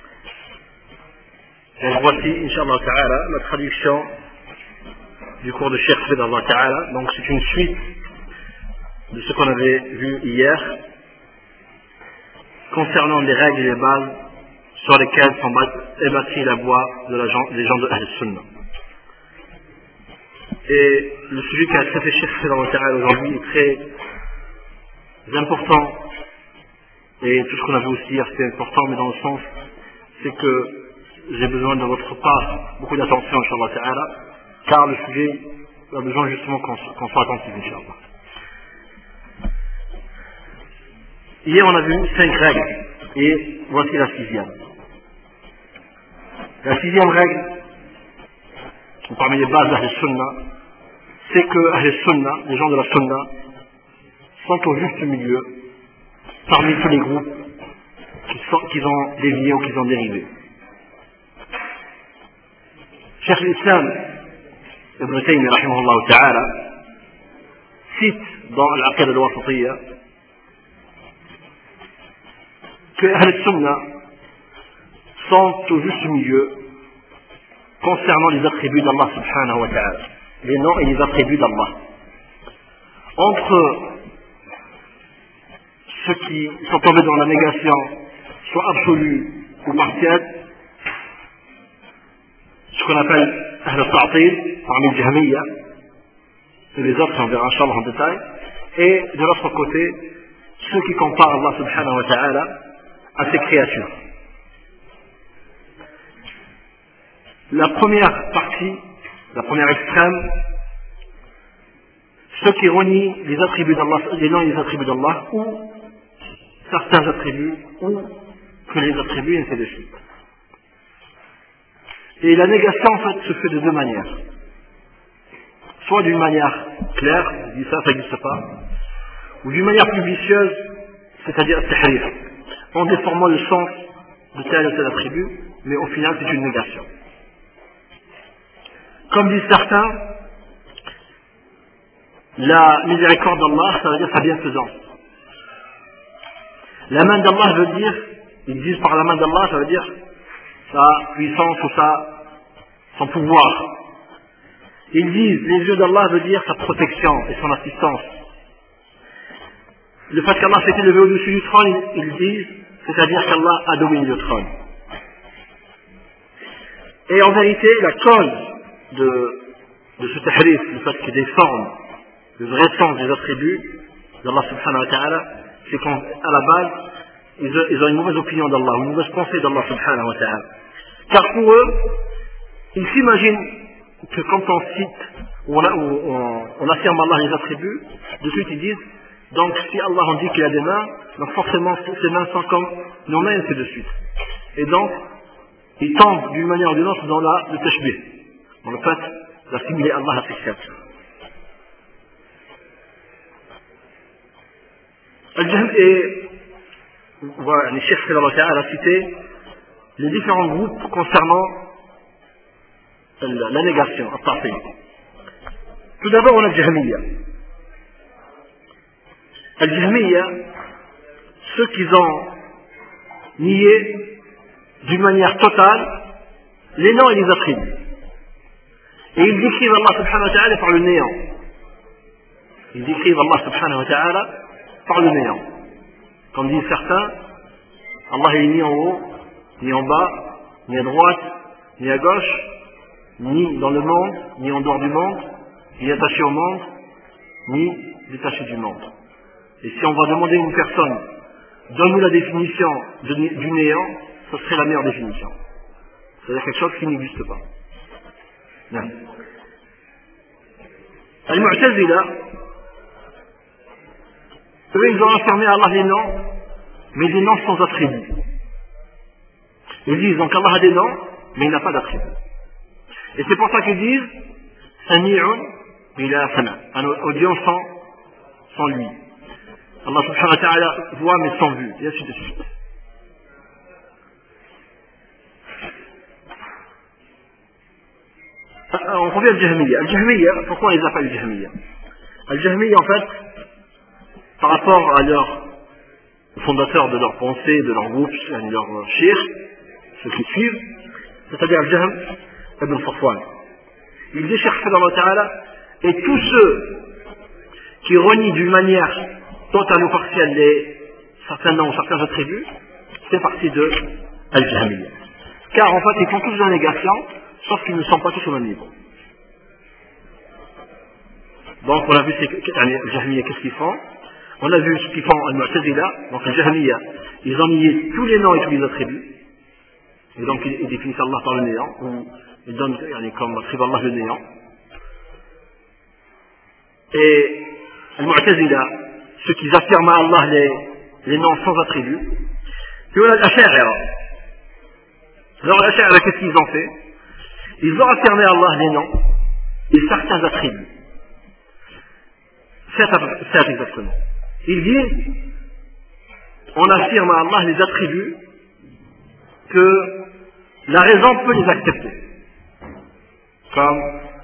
Donc voici, Inch'Allah Ta'ala, la traduction du cours de Cheikh Fidallah Ta'ala. Donc c'est une suite de ce qu'on avait vu hier concernant les règles et les bases sur lesquelles est bâtie la voie des gens de Ahl Sunnah. Et le sujet qu'a traité Cheikh Fidallah Ta'ala aujourd'hui est très important, et tout ce qu'on a vu aussi hier c'est important, mais dans le sens c'est que j'ai besoin de votre part beaucoup d'attention, Inch'Allah Ta'ala, car le sujet a besoin justement qu'on soit attentif, Inch'Allah. Hier on a vu 5 règles, et voici la 6e. La 6e règle, parmi les bases d'Ahl Sunnah, c'est que Ahl Sunnah, les gens de la Sunnah, sont au juste milieu parmi tous les groupes qui ont dévié ou qui ont dérivé. Cheikh l'Islam Ibn Taymiyyah rahimahullah ta'ala cite dans l'Aqida al-Wasatiyya que Ahl Sunnah sont au juste milieu concernant les attributs d'Allah subhanahu wa ta'ala, les noms et les attributs d'Allah, entre ceux qui sont tombés dans la négation, soit absolue ou partielle, ce qu'on appelle Ahl al-Ta'til, parmi les Jahmiyya, et les autres on verra Inch'Allah en détail, et de l'autre côté, ceux qui comparent Allah subhanahu wa ta'ala à ses créatures. La première partie, la première extrême, ceux qui renient les attributs d'Allah, les noms et les attributs d'Allah, ou certains attributs, ou que les attributs, ainsi de suite. Et la négation, en fait, se fait de deux manières. Soit d'une manière claire, on dit ça n'existe pas, ou d'une manière plus vicieuse, c'est-à-dire tahrif, en déformant le sens de tel ou tel attribut, mais au final c'est une négation. Comme disent certains, la miséricorde d'Allah, ça veut dire sa bienfaisance. La main d'Allah veut dire, ils disent par la main d'Allah, ça veut dire sa puissance ou son pouvoir. Ils disent, les yeux d'Allah veut dire sa protection et son assistance. Le fait qu'Allah s'est élevé au-dessus du trône, ils disent, c'est-à-dire qu'Allah a dominé le trône. Et en vérité, la cause de ce tahrif, le fait qu'il déforme le vrai sens des attributs d'Allah subhanahu wa ta'ala, c'est qu'à la base, ils ont une mauvaise opinion d'Allah, une mauvaise pensée d'Allah subhanahu wa ta'ala. Car pour eux, ils s'imaginent que quand on cite, ou on affirme Allah les attributs, de suite ils disent, donc si Allah en dit qu'il a des mains, donc forcément ces mains sont comme nos mains, c'est de suite. Et donc, ils tombent d'une manière ou d'une autre dans le tashbih, dans le fait d'assimiler Allah à ses créatures. Et voilà, les chefs a cité les différents groupes concernant la négation, al-ta'til. Tout d'abord, on a Jahmiya. Al-Jahmiya, ceux qui ont nié d'une manière totale les noms et les attributs. Et ils décrivent Allah subhanahu wa ta'ala par le néant. Ils décrivent Allah subhanahu wa ta'ala par le néant. Comme disent certains, Allah est ni en haut, ni en bas, ni à droite, ni à gauche, ni dans le monde, ni en dehors du monde, ni attaché au monde, ni détaché du monde. Et si on va demander à une personne, donne-nous la définition du néant, ce serait la meilleure définition. C'est-à-dire quelque chose qui n'existe pas. Non. Al-Mu'tazila, eux, ils ont affirmé à Allah les noms, mais des noms sans attributs. Ils disent donc Allah a des noms, mais il n'a pas d'attributs. Et c'est pour ça qu'ils disent Sami'un bila sama, un audience sans lui. Allah subhanahu wa ta'ala voit mais sans vue, et ainsi de suite. On revient al Jahmiya. Al Jahmiya, pourquoi on les appelle Jahmiya? Al Jahmiya, en fait, par rapport à leur fondateur de leur pensée, de leur groupe, leur shir, ceux qui suivent, c'est-à-dire Al-Jahm ibn Safwan. Ils disent Cheikh Sallallahu Ta'ala, et tous ceux qui renient d'une manière totale ou partielle certains noms ou certains attributs, c'est partie de Al-Jahmiya. Car en fait, ils font tous la négation, sauf qu'ils ne sont pas tous au même niveau. Donc on a vu Al-Jahmiya, qu'est-ce qu'ils font? On a vu ce qu'ils font Al-Mu'tazila, donc Al-Jahmiya, ils ont nié tous les noms et tous les attributs. Et donc ils définissent Allah par le néant, ou ils donnent comme attribue Allah le néant. Et Al-Mu'tazila, ceux qui affirment à Allah les noms sans attributs. Puis on a l'Asha'ira. Alors l'Asha'ira, qu'est-ce qu'ils ont fait? Ils ont affirmé à Allah les noms et certains attributs. C'est exactement. Ils disent, on affirme à Allah les attributs que la raison peut les accepter. Comme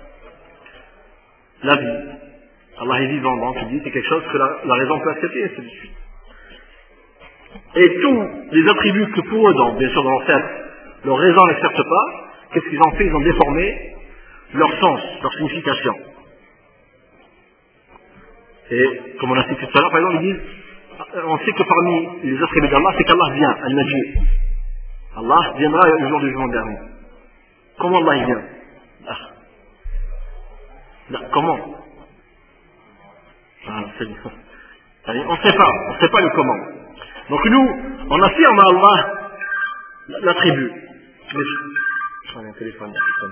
la vie. Allah est vivant, donc il dit c'est quelque chose que la raison peut accepter, et ainsi de suite. Et tous les attributs que pour eux, donc, bien sûr dans leur tête, leur raison n'accepte pas, qu'est-ce qu'ils ont fait? Ils ont déformé leur sens, leur signification. Et comme on a cité tout à l'heure, par exemple, ils disent, on sait que parmi les attributs d'Allah, c'est qu'Allah vient, Al-Majid. Allah viendra le jour du jugement dernier. Comment Allah vient? Comment? On ne sait pas le comment. Donc nous, on affirme à Allah l'attribut. Je prends un téléphone.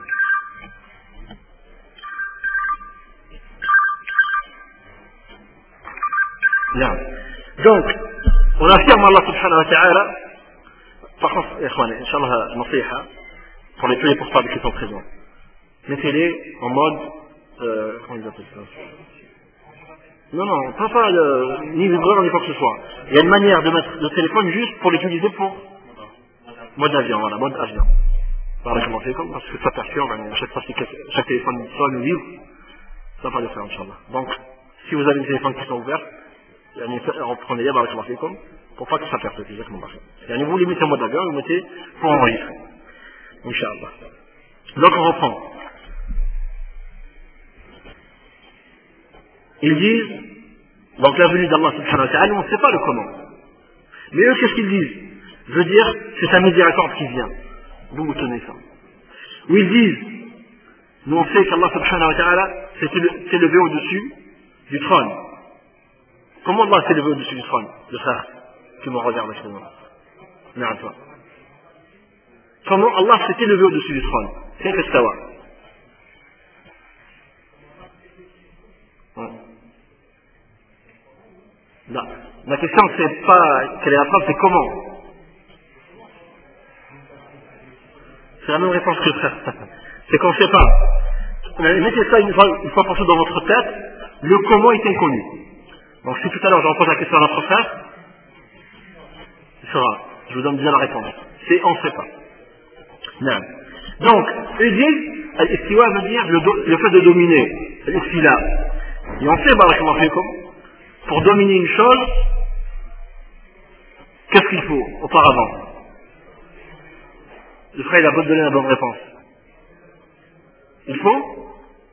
Bien. Donc, on affirme à Allah subhanahu wa ta'ala. Par contre, Inch'Allah, nasiha, pour tous les portables qui sont présents. Mettez-les en mode, comment ils appellent ça? Non, pas ni vibreur ni quoi que ce soit. Il y a une manière de mettre le téléphone juste pour l'utiliser pour mode avion, voilà, mode avion. Barakallahu fikum, parce que ça perturbe, à chaque fois que chaque téléphone sonne ou vibre, ça va pas le faire, Inch'Allah. Donc, si vous avez des téléphones qui sont ouverts, reprenez-les, barakallahu fikum, pour pas que ça perturbe, exactement. Et vous les mettez en mode avion, vous mettez pour enregistrer. Inch'Allah. Donc on reprend. Ils disent, donc la venue d'Allah subhanahu wa ta'ala, on ne sait pas le comment. Mais eux, qu'est-ce qu'ils disent? Je veux dire, c'est un miséricorde qui vient. D'où vous tenez ça? où ils disent, nous on sait qu'Allah subhanahu wa ta'ala s'est levé au-dessus du trône. Comment Allah s'est levé au-dessus du trône, le frère qui me regarde actuellement? Non, toi. Comment Allah s'est levé au-dessus du trône? C'est que ça va. Non. La question c'est pas quelle est la preuve, c'est comment. C'est la même réponse que le frère. C'est qu'on ne sait pas. Mettez ça une fois pour toutes dans votre tête, le comment est inconnu. Donc si tout à l'heure je repose la question à notre frère, il sera. Je vous donne bien la réponse. C'est on ne sait pas. Non. Donc, ils disent, al-istiwa veut dire le fait de dominer. Al-istila. Et on sait, barakallahu fikum, pour dominer une chose, qu'est-ce qu'il faut auparavant? Le frère, il a beau donner la bonne réponse. Il faut?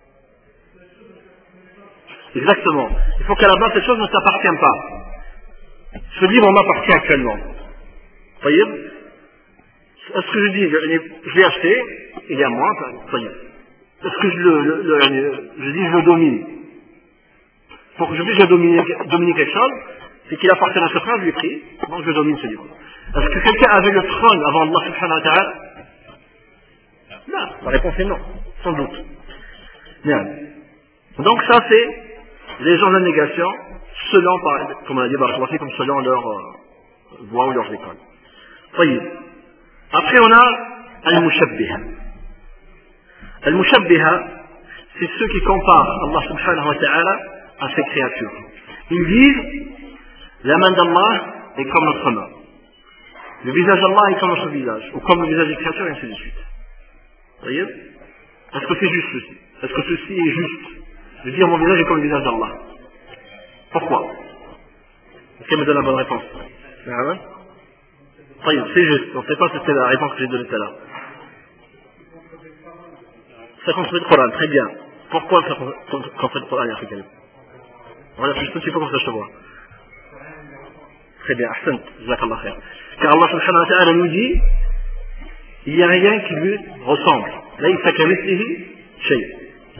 Exactement. Il faut qu'à la base, cette chose ne t'appartient pas. Ce livre m'appartient actuellement. Vous voyez? Est-ce que je dis, je l'ai acheté, il est à moi, voyez. Est-ce que je dis, je le domine? Pour que je puisse dominer quelque chose, c'est qu'il appartient à ce frère, je lui ai pris, donc je domine ce livre. Est-ce que quelqu'un avait le trône avant Allah subhanahu wa ta'ala? Non, la réponse est non, sans doute. Bien. Donc ça c'est les gens de la négation, selon, comme on a dit, comme selon leur voie ou leur école. Voyez. Après on a Al-Mushabbiha. Al-Mushabbiha, c'est ceux qui comparent Allah subhanahu wa ta'ala à ses créatures. Ils disent, la main d'Allah est comme notre main. Le visage d'Allah est comme notre visage, ou comme le visage des créatures, et ainsi de suite. Vous voyez? Est-ce que c'est juste ceci? Est-ce que ceci est juste? De dire mon visage est comme le visage d'Allah. Pourquoi? Est-ce qu'elle me donne la bonne réponse? C'est juste. On ne sait pas si c'était la réponse que j'ai donnée tout à l'heure. Ça construit le Coran, très bien. Pourquoi ça construit le Coran, ya Africain? Voilà, juste un petit peu comme ça je te vois. Très bien, ahsan, jazakallah khair. Car Allah subhanahu wa ta'ala nous dit, il n'y a rien qui lui ressemble. Laysa kamithlihi shay'.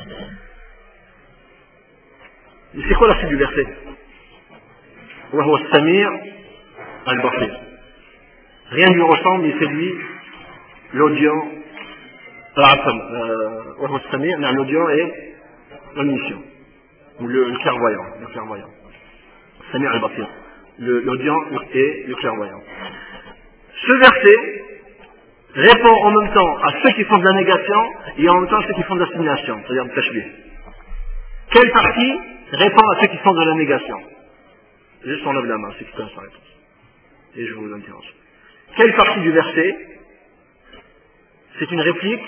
C'est quoi la suite du verset? Wa huwa as-sami' al-basir. Rien ne lui ressemble, mais c'est lui l'audient, wa huwa as-sami', l'audient et l'omniscient. Ou le clairvoyant. Le clairvoyant. Sami' al-basir. L'audient et le clairvoyant. Ce verset répond en même temps à ceux qui font de la négation et en même temps à ceux qui font de l'assimilation, c'est-à-dire de tashbih. Quelle partie répond à ceux qui font de la négation? Juste on lève la main, ceux qui connaissent la réponse. Et je vous interroge. Quelle partie du verset? C'est une réplique.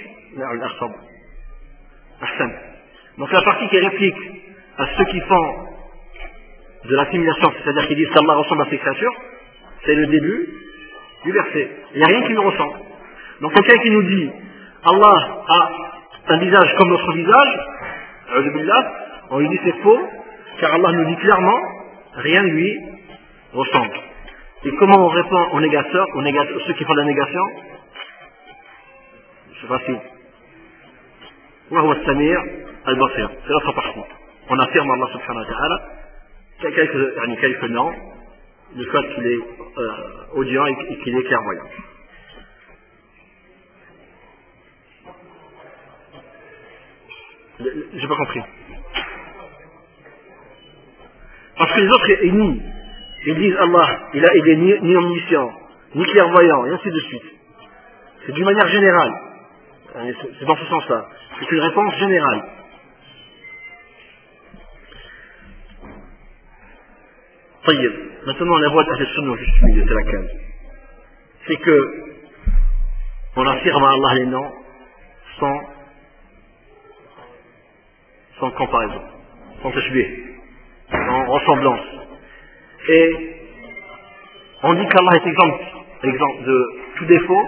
Donc la partie qui réplique à ceux qui font de l'assimilation, c'est-à-dire qui disent qu'Allah ressemble à ses créatures, c'est le début du verset. Il n'y a rien qui lui ressemble. Donc quelqu'un qui nous dit Allah a un visage comme notre visage, on lui dit c'est faux, car Allah nous dit clairement rien ne lui ressemble. Et comment on répond aux négateurs, ceux qui font de la négation? C'est facile. Wa huwa as-sami' al-basir. C'est l'autre partie. On affirme Allah subhanahu wa ta'ala quelques noms, le fait qu'il est audient et qu'il est clairvoyant. J'ai pas compris. Parce que les autres ils nient. Ils disent Allah, il est ni omniscient, ni clairvoyant, et ainsi de suite. C'est d'une manière générale. C'est dans ce sens-là. C'est une réponse générale. Maintenant la voie de Sunna juste milieu, c'est laquelle? C'est que on affirme à Allah les noms sans comparaison, sans tashbih, sans ressemblance. Et on dit qu'Allah est exemple de tout défaut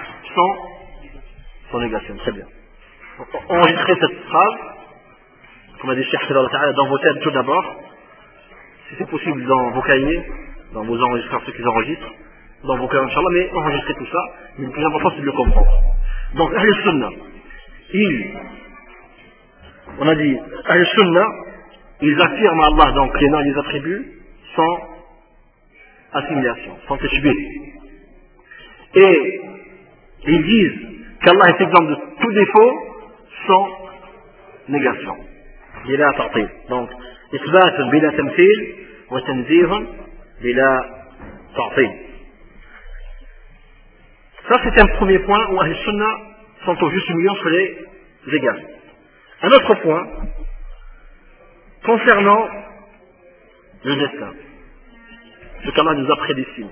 sans négation. Très bien. Enregistrez cette phrase, comme a dit Cheikh dans vos têtes tout d'abord. Si c'est possible dans vos cahiers, dans vos enregistreurs, ceux qui enregistrent, dans vos cahiers, Inch'Allah, mais enregistrez tout ça, mais le plus important c'est de le comprendre. Donc, Ahl Sunnah, on a dit, Ahl-Sunnah, ils affirment à Allah donc les noms et les attributs sans assimilation, sans tashbih. Et ils disent qu'Allah est exempt de tout défaut sans négation. Bila ta'til. Donc, isbat bila tamthil wa tanzih bila ta'til. Ça, c'est un premier point où Ahl-Sunnah sont au juste milieu entre les égales. Un autre point, concernant le destin, ce qu'Allah nous a prédestiné.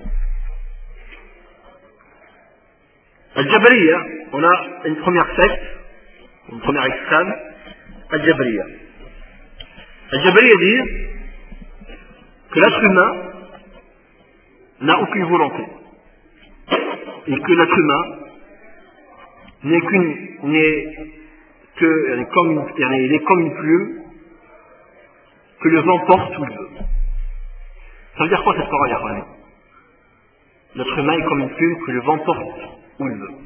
Al-Jabriya, on a une première secte, une première extrême, Al-Jabriya. Al-Jabriya dit que l'être humain n'a aucune volonté et que l'être humain n'est il est comme une plume que le vent porte où il veut. Ça veut dire quoi cette parole, Yahweh? L'être humain est comme une plume que le vent porte où il veut.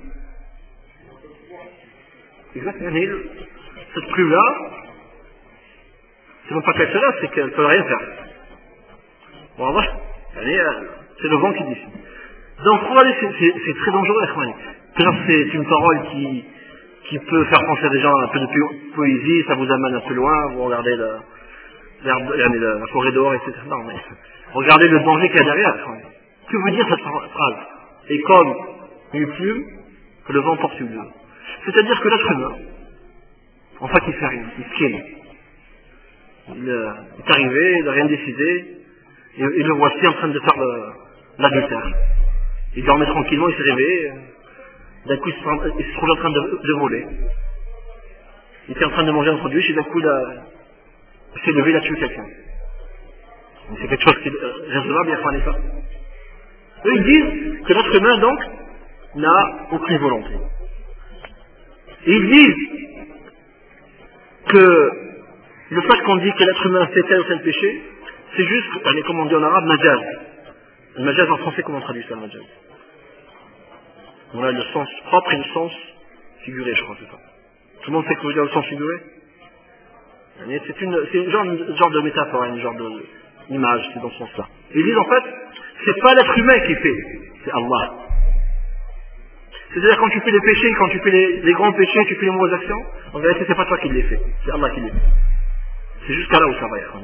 Exactement. Cette plume-là, c'est même pas qu'elle soit, c'est qu'elle ne peut rien faire. Bon, c'est le vent qui décide. Donc, regardez, c'est très dangereux, Yahweh. C'est une parole qui peut faire penser à des gens un peu de poésie, ça vous amène un peu loin, vous regardez la forêt dehors, etc. Non, mais regardez le danger qu'il y a derrière. Que veut dire cette phrase? Et comme une plume que le vent porte où il veut. C'est-à-dire que l'être humain, en fait, il fait rien, il skin. Il est arrivé, il n'a rien décidé, et le voici en train de faire l'adultère. Il dormait tranquillement, il s'est réveillé, d'un coup il se trouve en train de voler. Il était en train de manger un sandwich et d'un coup il s'est levé, il a tué quelqu'un. C'est quelque chose qui est raisonnable, il n'y a pas. Eux ils disent que l'être humain donc n'a aucune volonté. Et ils disent que le fait qu'on dit que l'être humain fait tel ou tel péché, c'est juste, comme on dit en arabe, majaz. Le majaz en français, comment on traduit ça, le majaz? On a le sens propre et le sens figuré, je crois, c'est ça. Tout le monde sait que veut dire le sens figuré? C'est un genre de métaphore, un genre d'image, c'est dans ce sens-là. Ils disent en fait, c'est pas l'être humain qui fait, c'est Allah. C'est-à-dire quand tu fais les péchés, quand tu fais les grands péchés, tu fais les mauvaises actions, en vérité c'est pas toi qui les fais, c'est Allah qui les fait. C'est jusqu'à là où ça va être.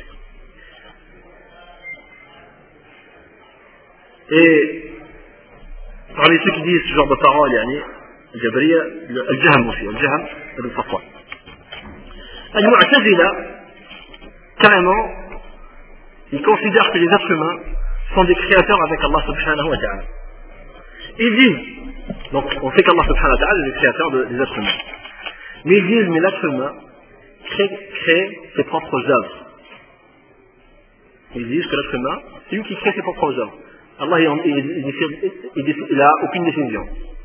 Et parmi ceux qui disent ce genre de paroles, Jabriya, Al-Jahm aussi, Al-Jahm, Al-Safwan. Al-Mu'tazila, carrément, ils considèrent que les êtres humains sont des créateurs avec Allah subhanahu wa ta'ala. Ils disent, donc on sait qu'Allah subhanahu wa ta'ala est le créateur des êtres humains. Mais ils disent, mais l'être humain crée ses propres œuvres. Ils disent que l'être humain, c'est lui qui crée ses propres œuvres. Allah, il n'a aucune décision.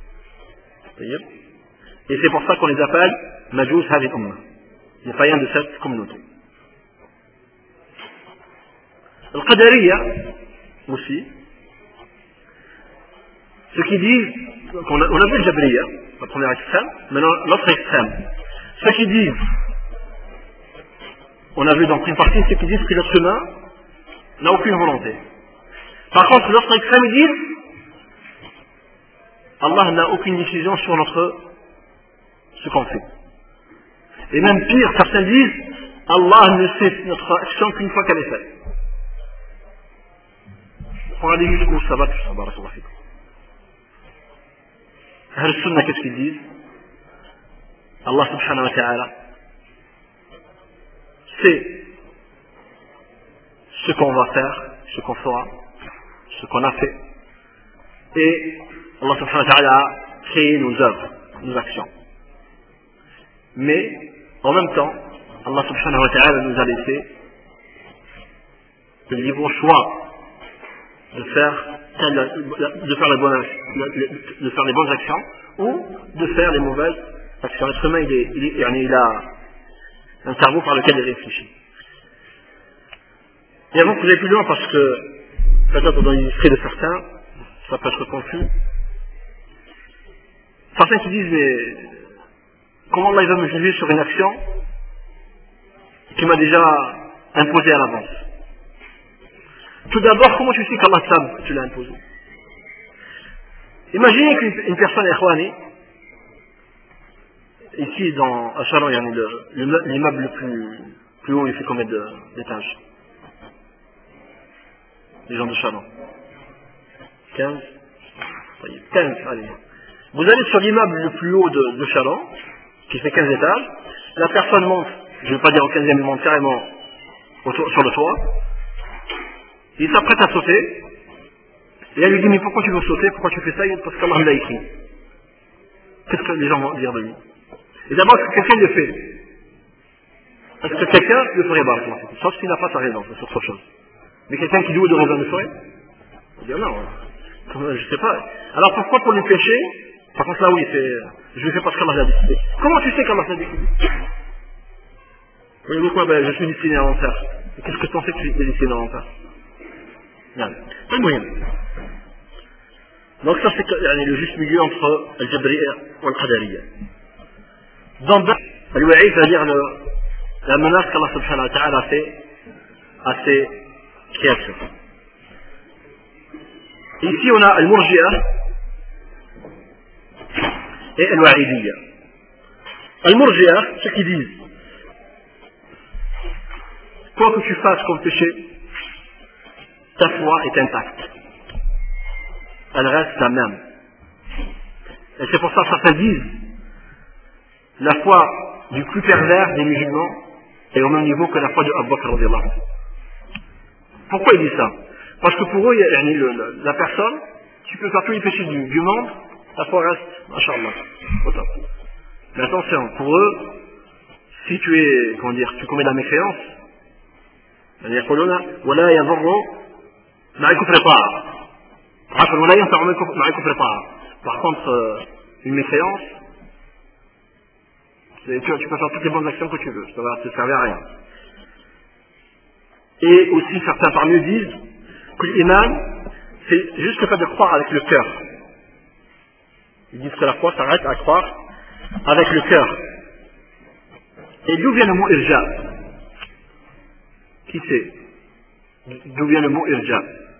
Et c'est pour ça qu'on les appelle Majous Hadith Ummah. Il n'y a pas rien de cette communauté. Al-Qadariya aussi, ceux qui disent, on a vu le Jabriya, la première extrême, maintenant l'autre extrême. Ceux qui disent, on a vu dans une partie, ceux qui disent que l'être humain n'a aucune volonté. Par contre, l'autre extrême, ils disent, Allah n'a aucune décision sur ce qu'on fait. Et même pire, certains disent, Allah ne sait notre action qu'une fois qu'elle est faite. Regardez jusqu'où ça va tout ça, barakallahu fikum. Ahl-Sunnah, qu'est-ce qu'ils disent? Allah subhanahu wa ta'ala sait ce qu'on va faire, ce qu'on fera, ce qu'on a fait. Et Allah subhanahu wa ta'ala a créé nos œuvres, nos actions. Mais, en même temps, Allah subhanahu wa ta'ala nous a laissé le libre choix de faire les bonnes actions ou de faire les mauvaises actions. L'être humain, il a un cerveau par lequel il réfléchit. Et avant que vous allez plus loin, parce que peut-être dans l'esprit de certains, ça peut être confus. Certains qui disent, mais comment Allah va me juger sur une action qui m'a déjà imposée à l'avance? Tout d'abord, comment tu sais qu'Allah t'aime que tu l'as imposé? Imaginez qu'une personne, ikhwani, ici à Chalon, il y a l'immeuble le plus haut, il fait combien d'étages? Les gens de Chalon. 15? 15, allez. Vous allez sur l'immeuble le plus haut de Chalon, qui fait 15 étages, la personne monte, je ne vais pas dire au 15e, il monte carrément sur le toit, il s'apprête à sauter, et elle lui dit, mais pourquoi tu veux sauter, pourquoi tu fais ça? Parce qu'Allah me l'a écrit. Qu'est-ce que les gens vont dire de lui? Et d'abord, est-ce que quelqu'un le fait? Est-ce que quelqu'un le ferait barakallah? Sauf s'il n'a pas sa raison, c'est autre chose. Mais quelqu'un qui loue de raison le ferait? On va dire non, je sais pas. Alors pourquoi pour le péché? Par contre là oui, je le fais parce qu'Allah l'a décidé. Comment tu sais qu'Allah l'a décidé? Oui, quoi, ben, je suis destiné à l'enfer. Qu'est-ce que tu en sais que tu es destiné à l'enfer? C'est le moyen. Donc ça c'est le juste milieu entre Al-Jabriya et Al-Qadariya. Dans Al-Wa'id, c'est-à-dire la menace qu'Allah subhanahu wa ta'ala a fait à ses créatures. Ici on a Al-Murji'a et Al-Wa'idiyya. Al-Murji'a, ceux qui disent quoi que tu fasses comme péché, ta foi est intacte. Elle reste la même. Et c'est pour ça que certains disent la foi du plus pervers des musulmans est au même niveau que la foi de Abu Bakr radiyallahu anhu. Pourquoi il dit ça? Parce que pour eux, la personne, tu peux faire tous les péchés du monde, la foi reste, masha'Allah. Mais attention, pour eux, si tu es, comment dire, tu commets de la mécréance, ولا يضر مع الكفر طاعة. Par contre, une mécréance, tu peux faire toutes les bonnes actions que tu veux, ça va te servir à rien. Et aussi certains parmi eux disent que l'iman, c'est juste le fait de croire avec le cœur. Ils disent que la foi s'arrête à croire avec le cœur. Et d'où vient le mot irja? Qui sait? D'où vient le mot irja?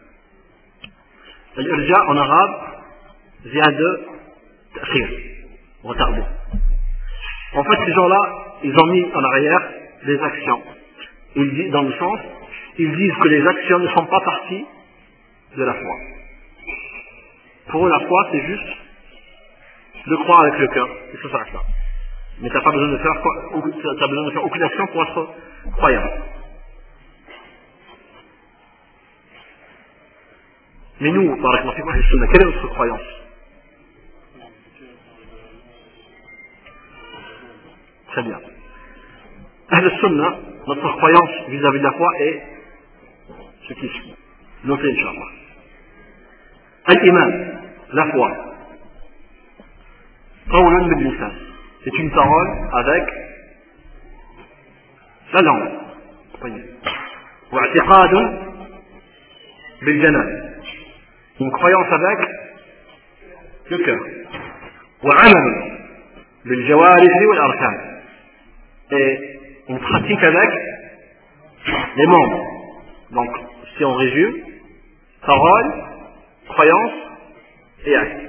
L'irja en arabe vient de ta'khir, retarder. En fait, ces gens-là, ils ont mis en arrière des actions. Ils disent, dans le sens, ils disent que les actions ne font pas partie de la foi. Pour eux, la foi, c'est juste de croire avec le cœur, et ça s'arrête là. Mais tu n'as pas besoin de faire aucune action pour être croyant. Mais nous, par exemple, quelle est notre croyance? Très bien. Ahl al-Sunnah, notre croyance vis-à-vis de la foi est ce qui suit. Notez, Inch'Allah. Al-Iman, la foi. Qawlan bil-lisan. C'est une parole avec la langue. Wa'tiqadun bil-janan. Une croyance avec le cœur. Wa'amal bil-jawarih wal-arkan. Et une pratique avec les membres. Donc, si on résume, parole, croyance et acte.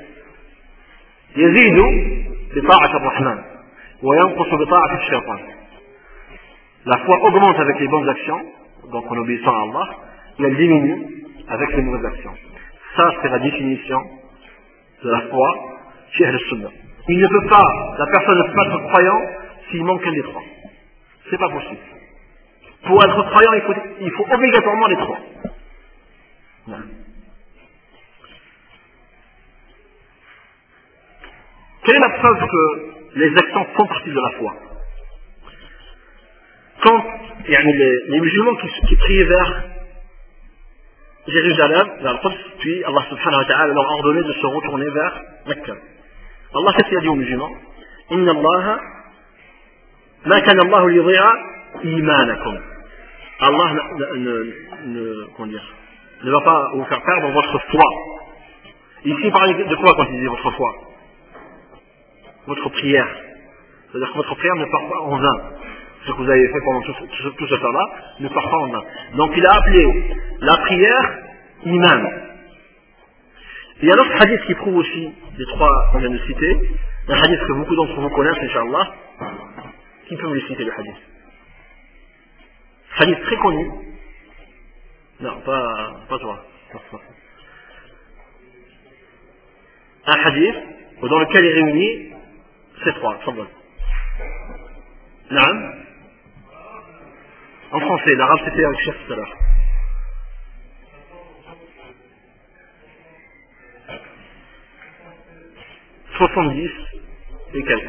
Yazidu bi ta'at ar-Rahman wa yanqusu bi ta'at ash-shaytan. La foi augmente avec les bonnes actions, donc en obéissant à Allah, et elle diminue avec les mauvaises actions. Ça, c'est la définition de la foi chez Ahl-Sunnah. La personne ne peut pas être croyant s'il manque un des trois. C'est pas possible. Pour être croyant, il faut obligatoirement les trois. Quelle est la preuve que les actions font partie de la foi? Quand les musulmans qui prient vers Jérusalem, vers le Quds, puis Allah subhanahu wa ta'ala leur a ordonné de se retourner vers Mecca. Allah, qu'est-ce qu'il a dit aux musulmans? Inna Allah ma kana Allah liyudhi'a imanakum. Allah ne va pas vous faire perdre votre foi. Ici, il parlait de quoi quand il dit votre foi? Votre prière. C'est-à-dire que votre prière ne part pas en vain. Ce que vous avez fait pendant tout ce temps-là ne part pas en vain. Donc il a appelé la prière iman. Il y a un autre hadith qui prouve aussi les trois qu'on vient de citer, un hadith que beaucoup d'entre vous connaissent, Inch'Allah. Qui peut me le citer, le hadith? Hadith très connu. Non, pas toi. Un hadith dans lequel il réunit ces trois. Naam. En français, l'arabe c'était avec chef tout à l'heure. « 70 et quelques.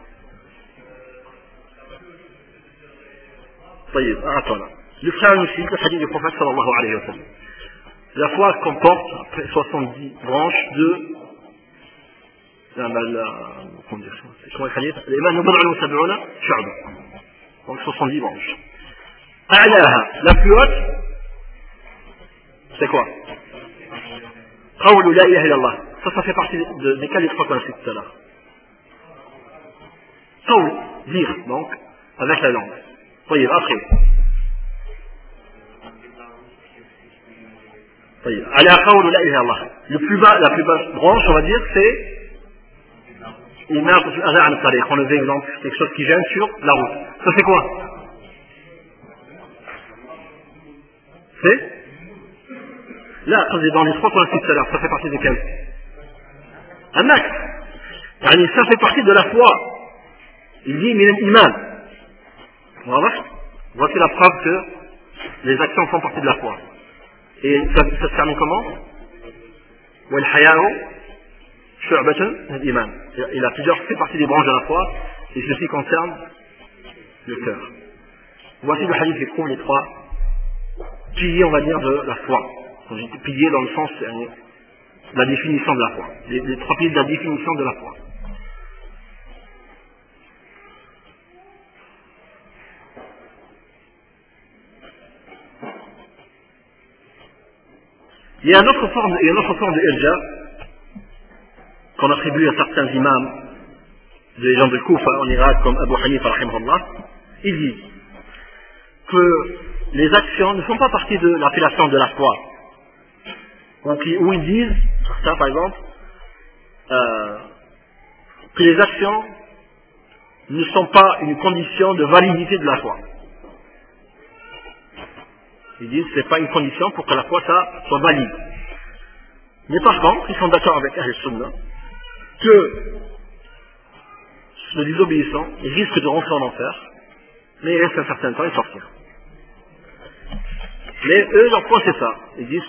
طيب attends là. Le frère nous cite le hadith du prophète sallallahu alayhi wa sallam. La foi comporte après 70 branches de comment dire ça? C'est comment le hadith? الإيمان بضع وسبعون شعبة. Donc 70 branches. أعلاها, la plus haute, c'est quoi? قول لا إله إلا الله. Ça fait partie des cas des trois qu'on a cités tout à l'heure. قول, dire, donc, avec la langue. طيب, après. طيب, على قول لا إله إلا الله. Le plus bas, la plus basse branche, on va dire, c'est on le fait exemple, quelque chose qui gêne sur la route. Ça c'est quoi? C'est là, dans les trois qu'on a cités tout à l'heure, ça fait partie de quel? Un acte. Ça fait partie de la foi. Il dit min iman. Voici la preuve que les actions font partie de la foi. Et ça se termine comment? Wal haya'u shu'batun min iman. Il a plusieurs fait partie des branches de la foi, et ceci concerne le cœur. Voici le hadith qui prouve les trois piliers, on va dire, de la foi. Quand je dis piliers dans le sens de la définition de la foi. Les trois piliers de la définition de la foi. Il y a une autre forme de irja qu'on attribue à certains imams des gens de Koufa en Irak comme Abu Hanifa rahimahullah. Il dit que les actions ne font pas partie de l'appellation de la foi. Où ils disent, ça par exemple, que les actions ne sont pas une condition de validité de la foi. Ils disent que ce n'est pas une condition pour que la foi soit valide. Mais par contre, ils sont d'accord avec Ahl Sunnah que le désobéissant risque de rentrer en enfer, mais il reste un certain temps et sortir. Mais eux, leur point c'est ça. Ils disent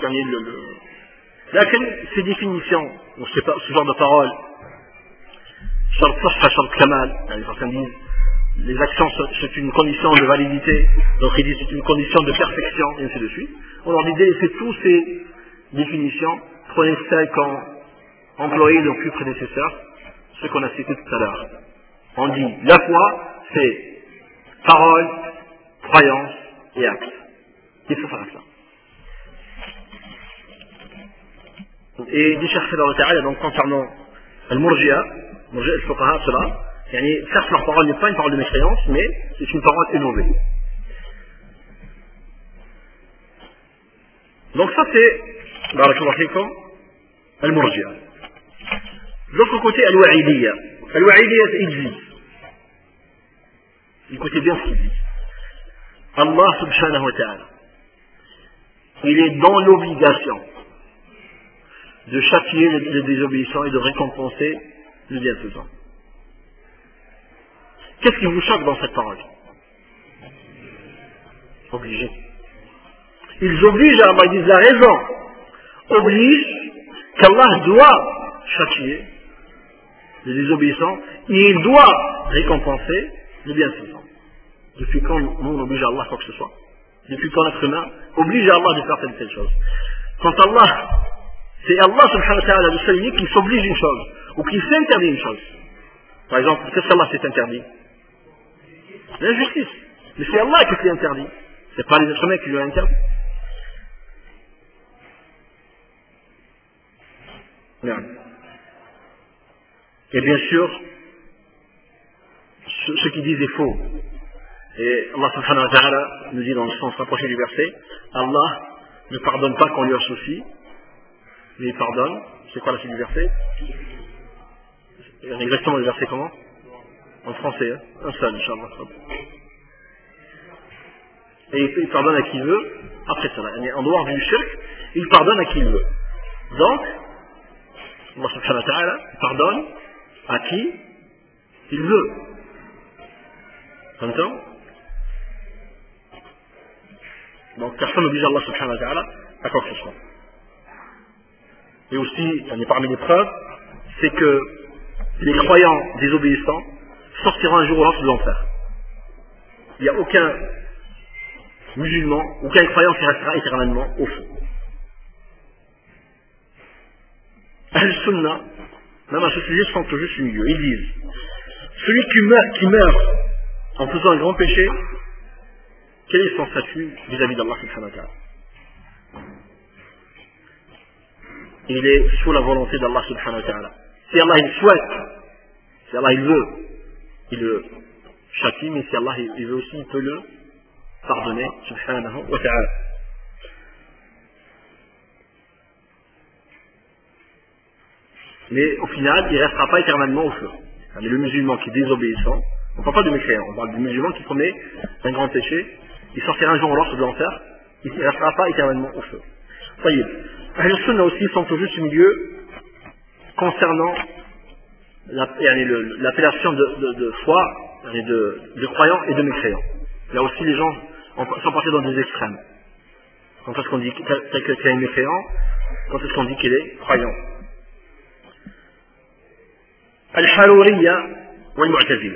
ces définitions, ou ce genre de paroles, shart sahha, shart kamal, certains disent les actions c'est une condition de validité, donc ils disent c'est une condition de perfection, et ainsi de suite. On leur dit délaissez tous ces définitions, prenez celles qu'ont employées nos plus prédécesseurs, ce qu'on a cité tout à l'heure. On dit la foi, c'est parole, croyance et acte. Il faut faire ça. Et dit Cheikh Khidr Ta'ala, donc concernant al-Murji'a, al-Fuqaha, cela, certes leur parole n'est pas une parole de mécréance, mais c'est une parole énoncée. Donc ça c'est, barakallahu fikum, al-Murji'a. De l'autre côté, al-Wa'idiyya. Al-Wa'idiyya, il dit, écoutez bien ce qu'il dit. Allah subhanahu wa ta'ala, il est dans l'obligation de châtier les désobéissants et de récompenser le bienfaisant. Qu'est-ce qui vous choque dans cette parole? Obligé. Ils obligent, Allah, ils disent la raison, oblige qu'Allah doit châtier les désobéissants et il doit récompenser le bienfaisant. Depuis quand on oblige Allah quoi que ce soit? Depuis quand l'être humain oblige Allah de faire telle chose? Quand Allah, c'est Allah subhanahu wa ta'ala, le seul unique qui s'oblige une chose, ou qui s'interdit une chose. Par exemple, qu'est-ce qu'Allah s'est interdit? L'injustice. Mais c'est Allah qui s'est interdit. C'est pas les êtres humains qui lui ont interdit. Et bien sûr, ce qui disent est faux. Et Allah subhanahu wa ta'ala nous dit dans le sens rapproché du verset, Allah ne pardonne pas qu'on lui associe, mais il pardonne. C'est quoi la suite du verset? Exactement le verset comment? En français, hein? Un seul, Inch'Allah. Et il pardonne à qui il veut, après cela. En dehors du shirk, il pardonne à qui il veut. Donc, Allah subhanahu wa ta'ala pardonne à qui il veut. Entends? Donc personne n'oblige Allah subhanahu wa ta'ala à quoi que ce soit. Et aussi, parmi les preuves, c'est que les croyants désobéissants sortiront un jour ou l'autre de l'enfer. Il n'y a aucun musulman, aucun croyant qui restera éternellement au feu. Al-Sunnah, même à ce sujet, se sentent juste milieu. Ils disent, celui qui meurt en faisant un grand péché, quel est son statut vis-à-vis d'Allah subhanahu wa ta'ala? Il est sous la volonté d'Allah subhanahu wa ta'ala. Si Allah il souhaite, si Allah il veut, il le châtie, mais si Allah il veut aussi, il peut le pardonner subhanahu wa ta'ala. Mais au final, il ne restera pas éternellement au feu. Mais le musulman qui est désobéissant, on ne parle pas de mécréant, on parle du musulman qui commet un grand péché, il sortira un jour ou l'autre de l'enfer, il ne restera pas éternellement au feu. Voyez, Ahl-Sunnah aussi sont au juste milieu concernant l'appellation de foi, de croyants et de mécréants. Là aussi les gens sont partis dans des extrêmes. Quand est-ce qu'on dit qu'il est mécréant, quand est-ce qu'on dit qu'il est croyant? Al-Haruriyya wal-Mu'tazila.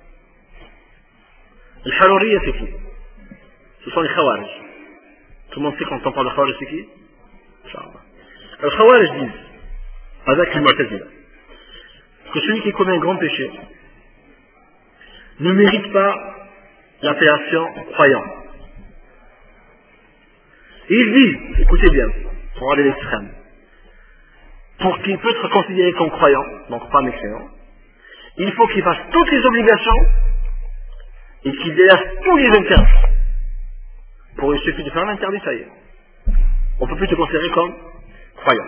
Al-Haruriyya c'est qui? Ce sont les Khawarij. Tout le monde sait quand on parle de Khawarij c'est qui? Inch'Allah. Les Khawarij disent, avec les Mu'tazila, que celui qui commet un grand péché ne mérite pas l'appellation croyant. Et ils disent, écoutez bien, pour aller à l'extrême, pour qu'il puisse être considéré comme croyant, donc pas mécréant, il faut qu'il fasse toutes les obligations et qu'il délaisse tous les interdits. Pour il suffit de faire un interdit, ça y est. On ne peut plus te considérer comme croyant.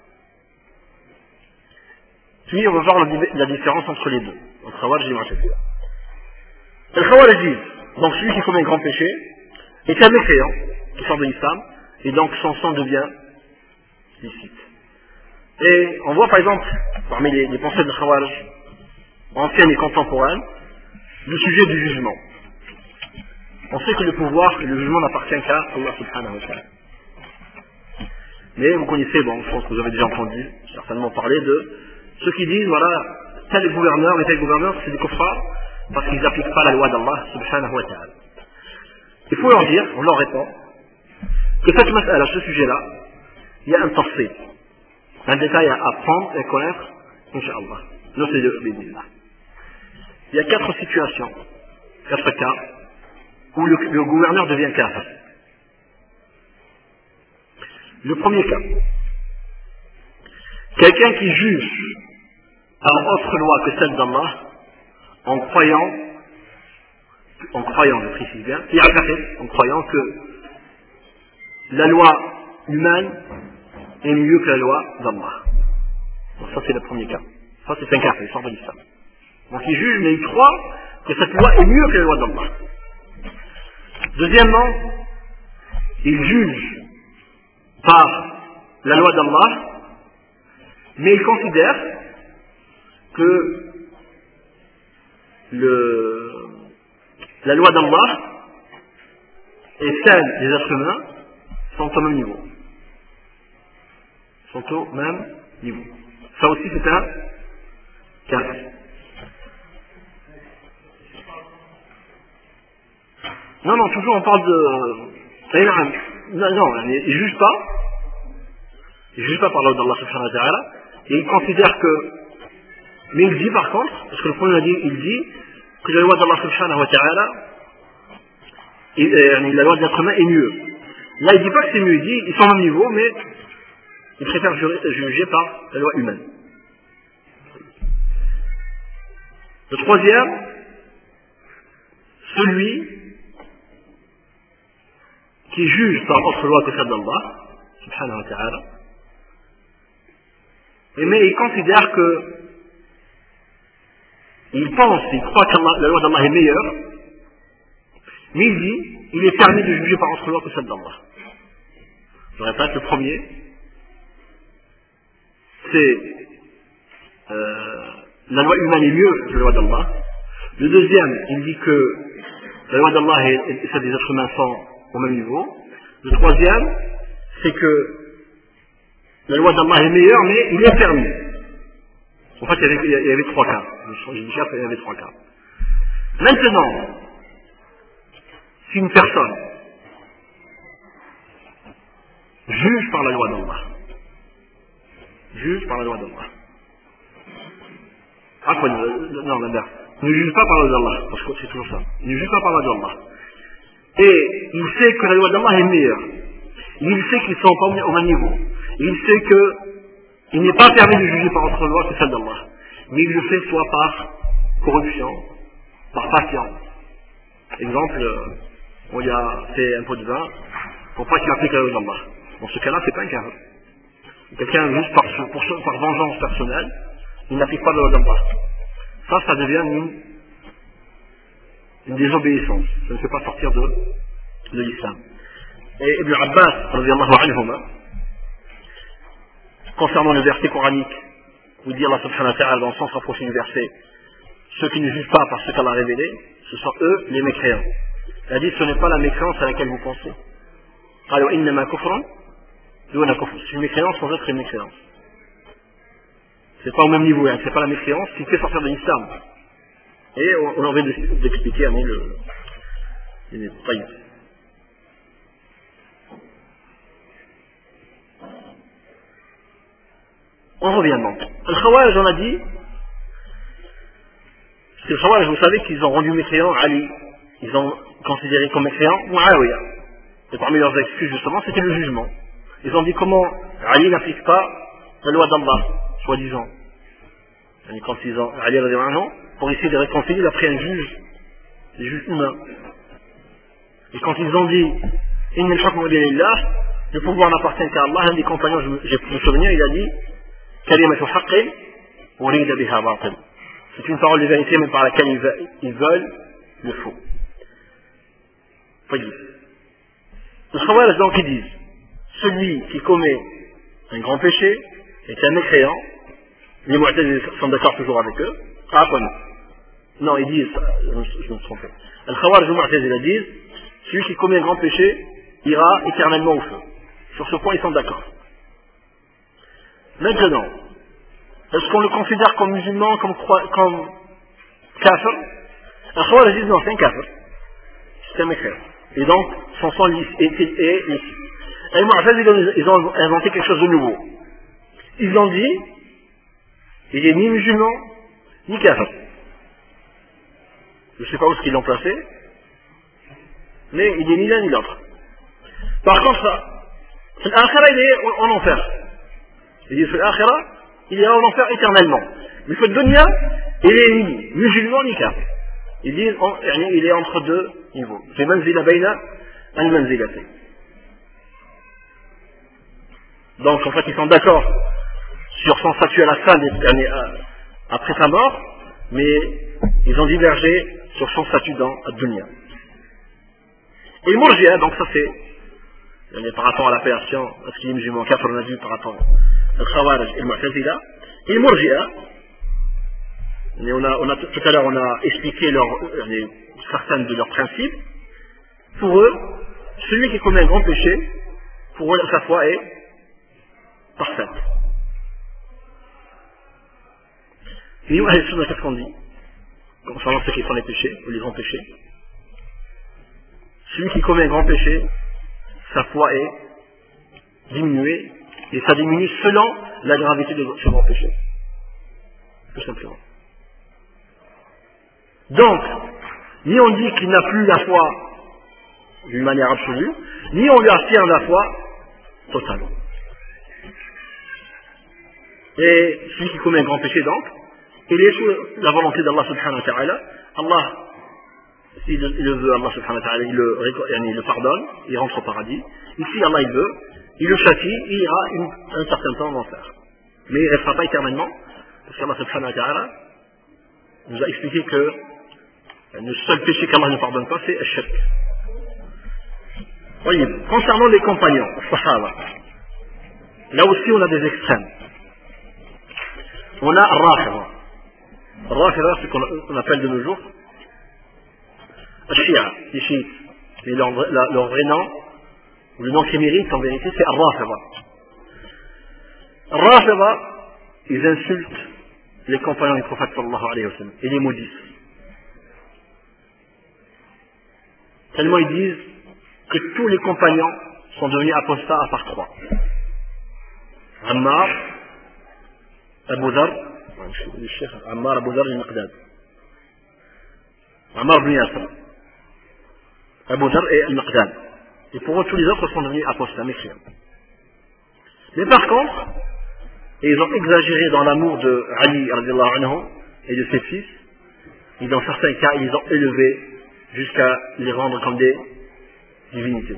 Puis on va voir la différence entre les deux, entre Khawarij et Mu'tazila. Le Khawarij dit, donc celui qui commet un grand péché est un mécréant qui sort de l'islam et donc son sang devient licite. Et on voit par exemple, parmi les pensées de Khawarij, anciennes et contemporaines, le sujet du jugement. On sait que le pouvoir et le jugement n'appartiennent qu'à Allah subhanahu wa ta'ala. Mais vous connaissez, bon, je pense que vous avez déjà entendu certainement parler de ceux qui disent, voilà, tel gouverneur, mais tel gouverneur, c'est des kuffars, parce qu'ils n'appliquent pas la loi d'Allah subhanahu wa ta'ala. Il faut leur dire, on leur répond, que cette mas'ala, ce sujet-là, il y a un tafsir, un détail à apprendre et à connaître, Inch'Allah. Il y a 4 situations, 4 cas, où le gouverneur devient kafir. Le premier cas, quelqu'un qui juge à autre loi que celle d'Allah, en croyant, je précise bien, en croyant que la loi humaine est mieux que la loi d'Allah. Donc ça c'est le premier cas. Ça c'est un kafir, il sort de l'islam. Donc il juge mais il croit que cette loi est mieux que la loi d'Allah. Deuxièmement, il juge par la loi d'Allah, mais il considère que la loi d'Allah et celle des êtres humains sont au même niveau. Sont au même niveau. Ça aussi c'est un cas. Non, toujours on parle de... Non, il juge pas. Il juge pas par la loi d'Allah subhanahu wa ta'ala. Et il considère que... Mais il dit par contre, parce que le premier il dit que la loi d'Allah subhanahu wa ta'ala, la loi de l'être humain est mieux. Là il dit pas que c'est mieux, il dit ils sont au même niveau, mais il préfère juger par la loi humaine. Le troisième, celui qui juge par autre loi que celle d'Allah, subhanahu wa ta'ala, mais il considère que, il pense, il croit que la loi d'Allah est meilleure, mais il dit, il est permis de juger par autre loi que celle d'Allah. Je répète, le premier, c'est la loi humaine est mieux que la loi d'Allah. Le deuxième, il dit que la loi d'Allah et celle des êtres humains sont au même niveau. Le troisième, c'est que la loi d'Allah est meilleure, mais il est permis. En fait, il y avait trois cas. J'ai dit qu'il y avait trois cas. Maintenant, si une personne juge par la loi d'Allah, ne juge pas par la loi d'Allah, parce que c'est toujours ça. Ne juge pas par la loi d'Allah. Et il sait que la loi d'Allah est meilleure. Il sait qu'ils ne sont pas au même niveau. Il sait qu'il n'est pas permis de juger par autre loi que celle d'Allah. Mais il le fait soit par corruption, par patience. Exemple, on lui a fait un pot de vin pour pas qu'il applique la loi d'Allah. Dans ce cas-là, c'est pas un cas. Quelqu'un, juste par vengeance personnelle, il n'applique pas la loi d'Allah. Ça devient une désobéissance. Ça ne fait pas sortir de l'islam. Et Ibn Abbas, radiyallahu anhuma, concernant le verset coranique, où dit Allah subhanahu wa ta'ala, dans le sens rapproché du verset, ceux qui ne jugent pas par ce qu'Allah a révélé, ce sont eux les mécréants. Il a dit, ce n'est pas la mécréance à laquelle vous pensez. Alors, innama kufrun, c'est une mécréance sans être une mécréance. C'est pas au même niveau, hein. C'est pas la mécréance qui fait sortir de l'islam. Et on en vient d'expliquer à nous le taïf. On revient donc. Le Khawarij, on a dit, parce que le Khawarij, vous savez qu'ils ont rendu mécréant Ali. Ils ont considéré comme mécréant Muawiyah. Et parmi leurs excuses, justement, c'était le jugement. Ils ont dit comment Ali n'applique pas la loi d'Allah, soi-disant. Et quand ils ont Ali pour essayer de réconcilier, il a pris un juge, des juges humains. Et quand ils ont dit Inna al-hukmu lillah, le pouvoir n'appartient qu'à Allah, un des compagnons, je me souviens, il a dit Kalimatu haqqin urida biha batil. C'est une parole de vérité, mais par laquelle ils veulent le faux. Voyez. Les Khawarij, donc, ils disent celui qui commet un grand péché est un mécréant. Les Mu'tazila sont d'accord toujours avec eux. Ah, pas non, ils disent, je me trompe. Les Khawarij et les Mu'tazila disent celui qui commet un grand péché ira éternellement au feu. Sur ce point, ils sont d'accord. Maintenant, est-ce qu'on le considère comme musulman, comme kafir? Les Khawarij disent non, c'est un kafir. C'est un mécréant. Et donc, son sang est licite. Et les Mu'tazila, ils ont inventé quelque chose de nouveau. Ils ont dit il est ni musulman, ni kafir. Je ne sais pas où est-ce qu'ils l'ont placé, mais il est ni l'un ni l'autre. Par contre, l'akhira, il est en enfer. Il dit l'akhira, il est en enfer éternellement. Mais le dunya, il est ni musulman ni kafir. Ils disent il est entre deux niveaux. C'est manzila bayna al-manzilati. Donc en fait ils sont d'accord sur son statut à la fin après sa mort, mais ils ont divergé sur son statut dans ad-dunya. Et le Murji'a, donc ça c'est par rapport à l'appellation, à ce qu'il est musulman kafir, on a vu par rapport au Khawarij et le Mu'tazila. Et le Murji'a, tout à l'heure on a expliqué certains de leurs principes. Pour eux, celui qui commet un grand péché, pour eux sa foi est parfaite. Et nous, qu'est-ce qu'on dit concernant ceux qui font les péchés, ou les grands péchés? Celui qui commet un grand péché, sa foi est diminuée, et ça diminue selon la gravité de ce grand péché. Tout simplement. Donc, ni on dit qu'il n'a plus la foi d'une manière absolue, ni on lui affirme la foi totale. Et celui qui commet un grand péché, donc, il est sous la volonté d'Allah subhanahu wa ta'ala. Allah s'il le veut, Allah subhanahu wa ta'ala, il le pardonne, il rentre au paradis. Et si Allah il veut, il le châtie, il ira un certain temps en enfer. Mais il ne restera pas éternellement, parce qu'Allah subhanahu wa ta'ala nous a expliqué que le seul péché qu'Allah ne pardonne pas, c'est al-shirk. Voyez, concernant les compagnons, sahaba, là aussi on a des extrêmes. On a Rafida. Rafida, c'est ce qu'on appelle de nos jours Shia, les chiites. Et leur vrai nom, ou le nom qu'ils méritent en vérité, c'est Rafida. Rafida, ils insultent les compagnons du prophète sallallahu alayhi wa sallam et les maudissent. Tellement ils disent que tous les compagnons sont devenus apostats à part 3. Ammar, Abu Dhar, le cheikh Ammar Abu Dhar al-Miqdad. Ammar ibn Yasir, Abu Dhar et al-Miqdad. Et pour eux, tous les autres sont devenus apostats, mécréants. Mais par contre, ils ont exagéré dans l'amour de Ali radhiyallahu anhu et de ses fils. Et dans certains cas, ils les ont élevés jusqu'à les rendre comme des divinités.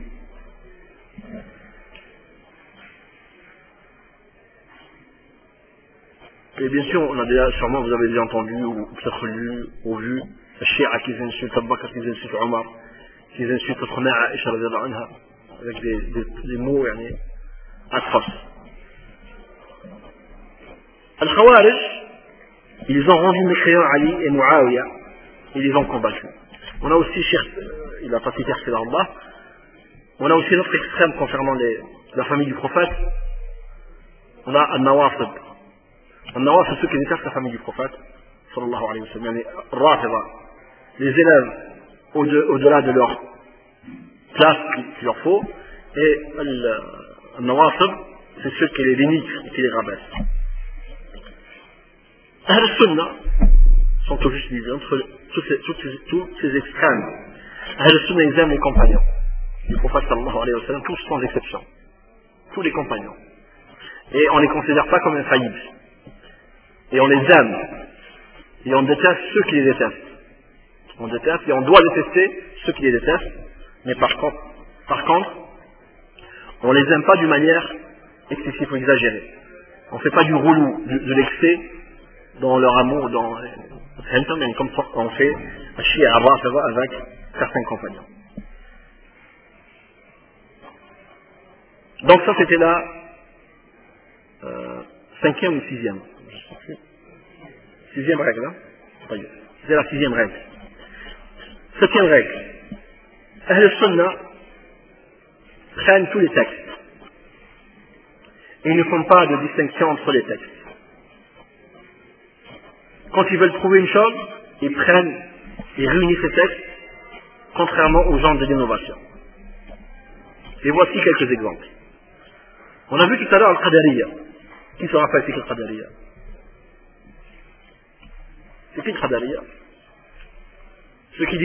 Et bien sûr, on a déjà, sûrement vous avez déjà entendu, ou peut-être lu, ou vu, les Shia qui insultent Abu Bakr, qui insultent Omar, qui insultent notre mère Aïcha radhiyallahu anha, avec des mots atroces. Al-Khawarij, ils ont rendu mécréants Ali et Muawiyah, ils les ont combattus. On a aussi, il a pas cité Arsène Allah, on a aussi notre extrême concernant la famille du prophète. On a Al-Nawasib. Al-Nawasib, c'est ceux qui détestent la famille du prophète, sallallahu alayhi wa sallam, Rafida, les élèves au-delà de leur place qu'il leur faut, et Al-Nawasib, c'est ceux qui les dénigrent et qui les rabaissent. Ahl al-Sunnah sont au juste milieu entre tous ces extrêmes. Ahl al-Sunnah, ils aiment les compagnons du prophète sallallahu alayhi wa sallam, tous sans exception. Tous les compagnons. Et on ne les considère pas comme infaillibles. Et on les aime. Et on déteste ceux qui les détestent. On déteste et on doit détester ceux qui les détestent. Mais par contre, on les aime pas d'une manière excessive ou exagérée. On ne fait pas du relou, de l'excès dans leur amour, comme on fait à Shia avec certains compagnons. Donc ça c'était la 5e ou 6e. 6e règle, hein? C'est la 6e règle. 7e règle. Ahl al-Sunnah prennent tous les textes. Et ils ne font pas de distinction entre les textes. Quand ils veulent trouver une chose, ils prennent et réunissent ces textes, contrairement aux gens de l'innovation. Et voici quelques exemples. On a vu tout à l'heure Al-Qadariyya. Qui se rappelle c'est Al-Qadariyya? C'est qui Al-Qadariyya? Ceux qui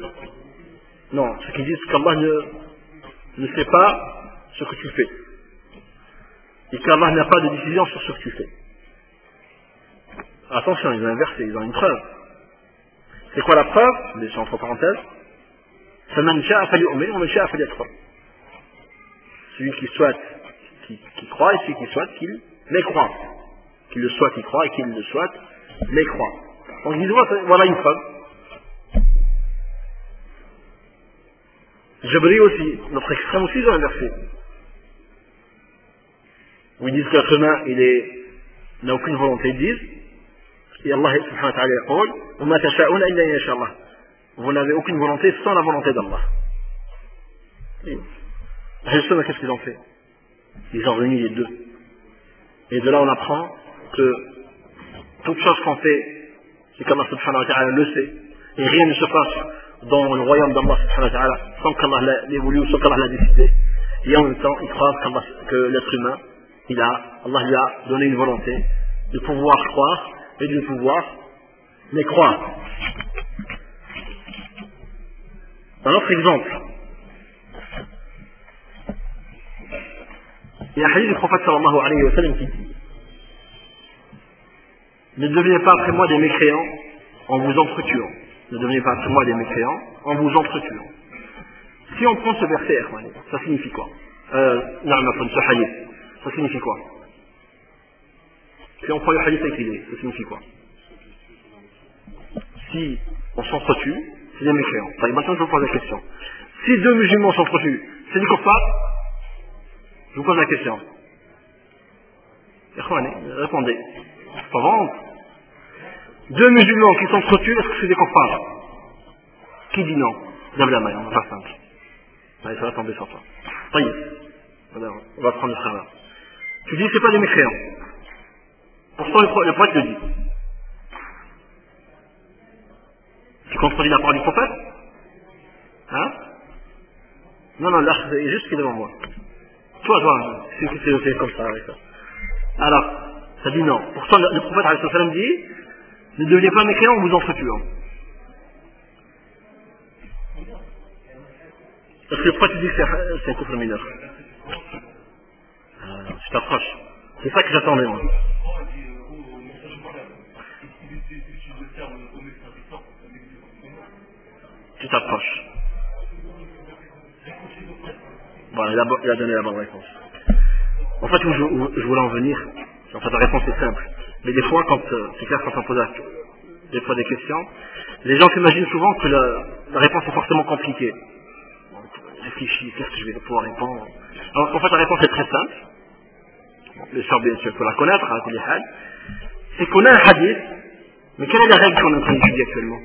disent qu'Allah ne sait pas ce que tu fais. Et qu'Allah n'a pas de décision sur ce que tu fais. Attention, ils ont inversé, ils ont une preuve. C'est quoi la preuve? Je laisse entre parenthèses. فَمَنْ شَاءَ فَلْيُؤْمِنْ وَمَنْ شَاءَ فَلْيَكْفُرْ. Celui qui souhaite, qui croit, et celui qui souhaite, qu'il mécroit. Qu'il le souhaite, il croit, et qu'il le souhaite, mécroit. Donc ils disent, voilà une preuve. Jabri aussi, notre extrême aussi, ils ont inversé. Où ils disent que l'être humain, n'a aucune volonté, ils disent, et Allah subhanahu wa ta'ala yaqul, وَمَا تَشَاءُونَ إِلَّا إِنْ يَشَاءَ اللَّهُ. Vous n'avez aucune volonté sans la volonté d'Allah. Justement, qu'est-ce qu'ils ont fait? Ils ont réuni les deux. Et de là, on apprend que toute chose qu'on fait, c'est qu'Allah subhanahu wa ta'ala le sait. Et rien ne se passe dans le royaume d'Allah subhanahu wa ta'ala sans qu'Allah l'ait voulu ou sans qu'Allah l'a décidé. Et en même temps, ils croient que l'être humain, Allah lui a donné une volonté de pouvoir croire et de pouvoir mécroire. Un autre exemple. Il y a un hadith du prophète sallallahu alayhi wa sallam qui dit: ne devenez pas après moi des mécréants en vous entretuant. ne devenez pas après moi des mécréants en vous entretuant. Si on prend ce verset, ça signifie quoi? Ce hadith, ça signifie quoi? Si on prend le hadith tel qu'il est, ça signifie quoi? Si on s'entretue, c'est des mécréants. Maintenant, je vous pose la question. Si deux musulmans s'entretuent, c'est des kuffars? Je vous pose la question. Répondez. Pas vendre. Deux musulmans qui s'entretuent, est-ce que c'est des kuffars? Qui dit non? Lève la main, on va faire simple. Allez, ça va tomber sur toi. Voyez. On va prendre le frère là. Tu dis c'est pas des mécréants. Pourtant le prophète le dit. Tu contredis la parole du prophète? Hein? Non, là, c'est juste ce qui est devant moi. Toi, c'est comme ça, avec ça. Alors, ça dit non. Pourtant, le prophète, alayhi salam, dit, ne devenez pas mécréants en vous entretuant. Parce que le prophète dit que c'est un couple mineur. Tu t'approches. C'est ça que j'attendais, moi. Tu t'approches. Voilà, il a donné la bonne réponse. En fait, où je voulais en venir, en fait, la réponse est simple. Mais des fois, c'est clair, quand on pose des fois des questions, les gens s'imaginent souvent que la réponse est forcément compliquée. Réfléchis, qu'est-ce que je vais pouvoir répondre? Alors qu'en fait, la réponse est très simple. Le sort, bien sûr, il faut la connaître, c'est qu'on a un hadith, mais quelle est la règle qu'on est en train d'étudier actuellement?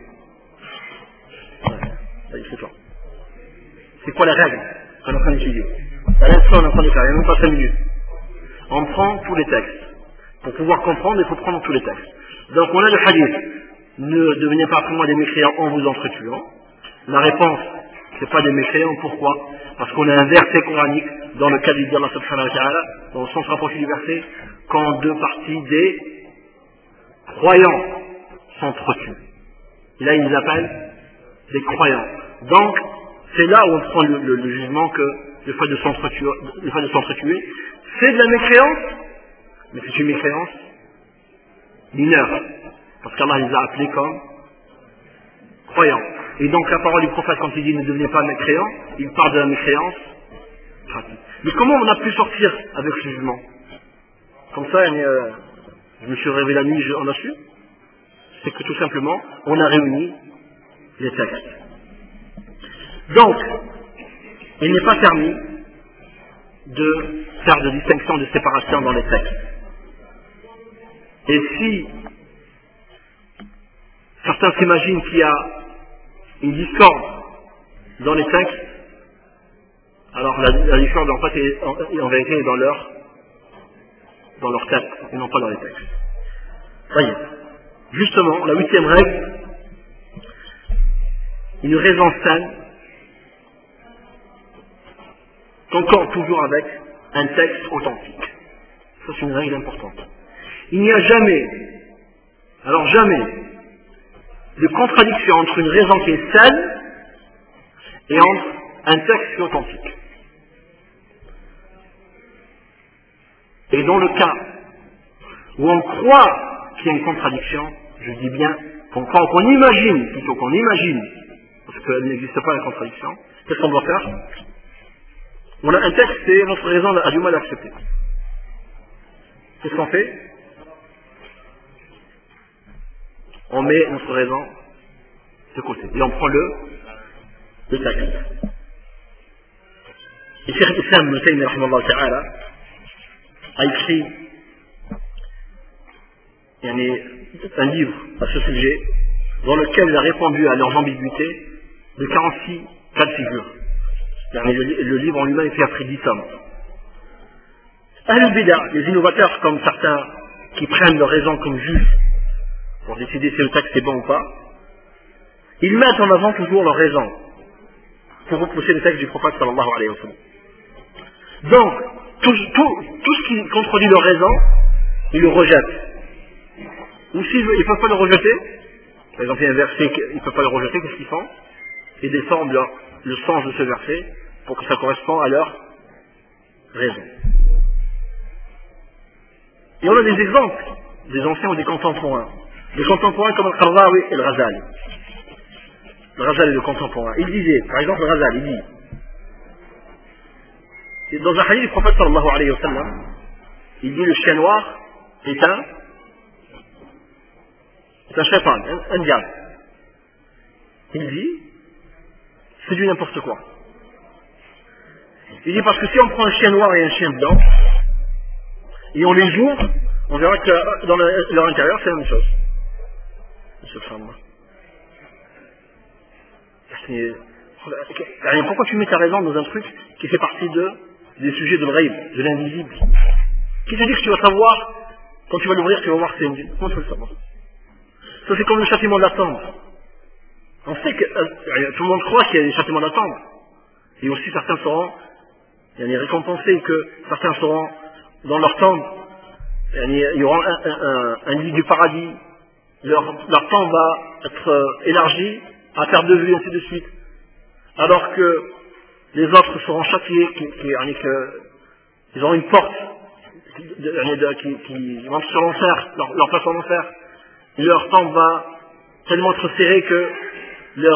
C'est toi. C'est quoi la règle qu'on est en train d'étudier? La règle qu'on est en train de faire, il n'y a même pas 5 minutes. On prend tous les textes. Pour pouvoir comprendre, il faut prendre tous les textes. Donc on a le hadith. Ne devenez pas après moi des mécréants en vous entretuant. La réponse, c'est pas des mécréants. Pourquoi? Parce qu'on a un verset coranique dans lequel il dit Allah subhanahu wa ta'ala, dans le sens rapproché du verset, quand deux parties des croyants s'entretuent. Et là, il nous appelle des croyants. Donc, c'est là où on prend le jugement que le fait de s'entretuer, c'est de la mécréance, mais c'est une mécréance mineure. Parce qu'Allah les a appelés comme croyants. Et donc la parole du prophète, quand il dit ne devenez pas mécréants, il parle de la mécréance pratique. Mais comment on a pu sortir avec ce jugement? Comme ça, je me suis réveillé la nuit, on a su. C'est que tout simplement, on a réuni les textes. Donc, il n'est pas permis de faire de distinction, de séparation dans les textes. Et si certains s'imaginent qu'il y a une discorde dans les textes, alors la discorde en fait est en vérité est dans leur tête et non pas dans les textes. Voyez. Justement, la 8e règle, une raison saine concorde toujours avec un texte authentique. Ça, c'est une règle importante. Il n'y a jamais, de contradiction entre une raison qui est saine et entre un texte qui est authentique. Et dans le cas où on croit qu'il y a une contradiction, je dis bien qu'on imagine, parce qu'il n'existe pas la contradiction, qu'est-ce qu'on doit faire? On a un texte et notre raison a du mal à accepter. Qu'est-ce qu'on fait? On met notre raison de côté et on prend le texte. Et Cheikh Islam Ibn Taymiyyah rahimahullah ta'ala a écrit un livre à ce sujet dans lequel il a répondu à leurs ambiguïtés de 46 cas de figure. Le livre en lui-même est fait après 10 tomes. Ahl-Bida, les innovateurs comme certains qui prennent leur raison comme juge pour décider si le texte est bon ou pas, ils mettent en avant toujours leur raison pour repousser le texte du prophète sallallahu alayhi wa sallam. Donc, tout ce qui contredit leur raison, ils le rejettent. Ou s'ils ne peuvent pas le rejeter, par exemple il y a un verset qu'ils ne peuvent pas le rejeter, qu'est-ce qu'ils font? Ils déforment le sens de ce verset pour que ça corresponde à leur raison. Et on a des exemples, des anciens ou des contemporains. Des contemporains comme Al-Qardawi et Al-Ghazali. Ghazali est le contemporain. Il disait, par exemple, Ghazali, il dit, dans un hadith du prophète sallallahu alayhi wa sallam, il dit le chien noir est un shaitan, un diable. Il dit, c'est du n'importe quoi. Il dit parce que si on prend un chien noir et un chien blanc, et on les ouvre, on verra que dans leur intérieur c'est la même chose. Subhanallah. Pourquoi tu mets ta raison dans un truc qui fait partie des sujets de l'ghaib, de l'invisible? Qui te dit que tu vas savoir, quand tu vas l'ouvrir, tu vas voir que c'est invisible? Comment tu vas le savoir? Ça c'est comme le châtiment de la tombe. On sait que tout le monde croit qu'il y a des châtiments de la tombe. Et aussi certains seront récompensés, que certains seront dans leur tombe. Il y aura un lit du paradis. Leur tombe va être élargie à faire de vue, ainsi de suite. Alors que les autres seront châtiés, ils auront une porte qui rentre sur l'enfer, leur place en enfer. Leur tombe va tellement être serrée que leurs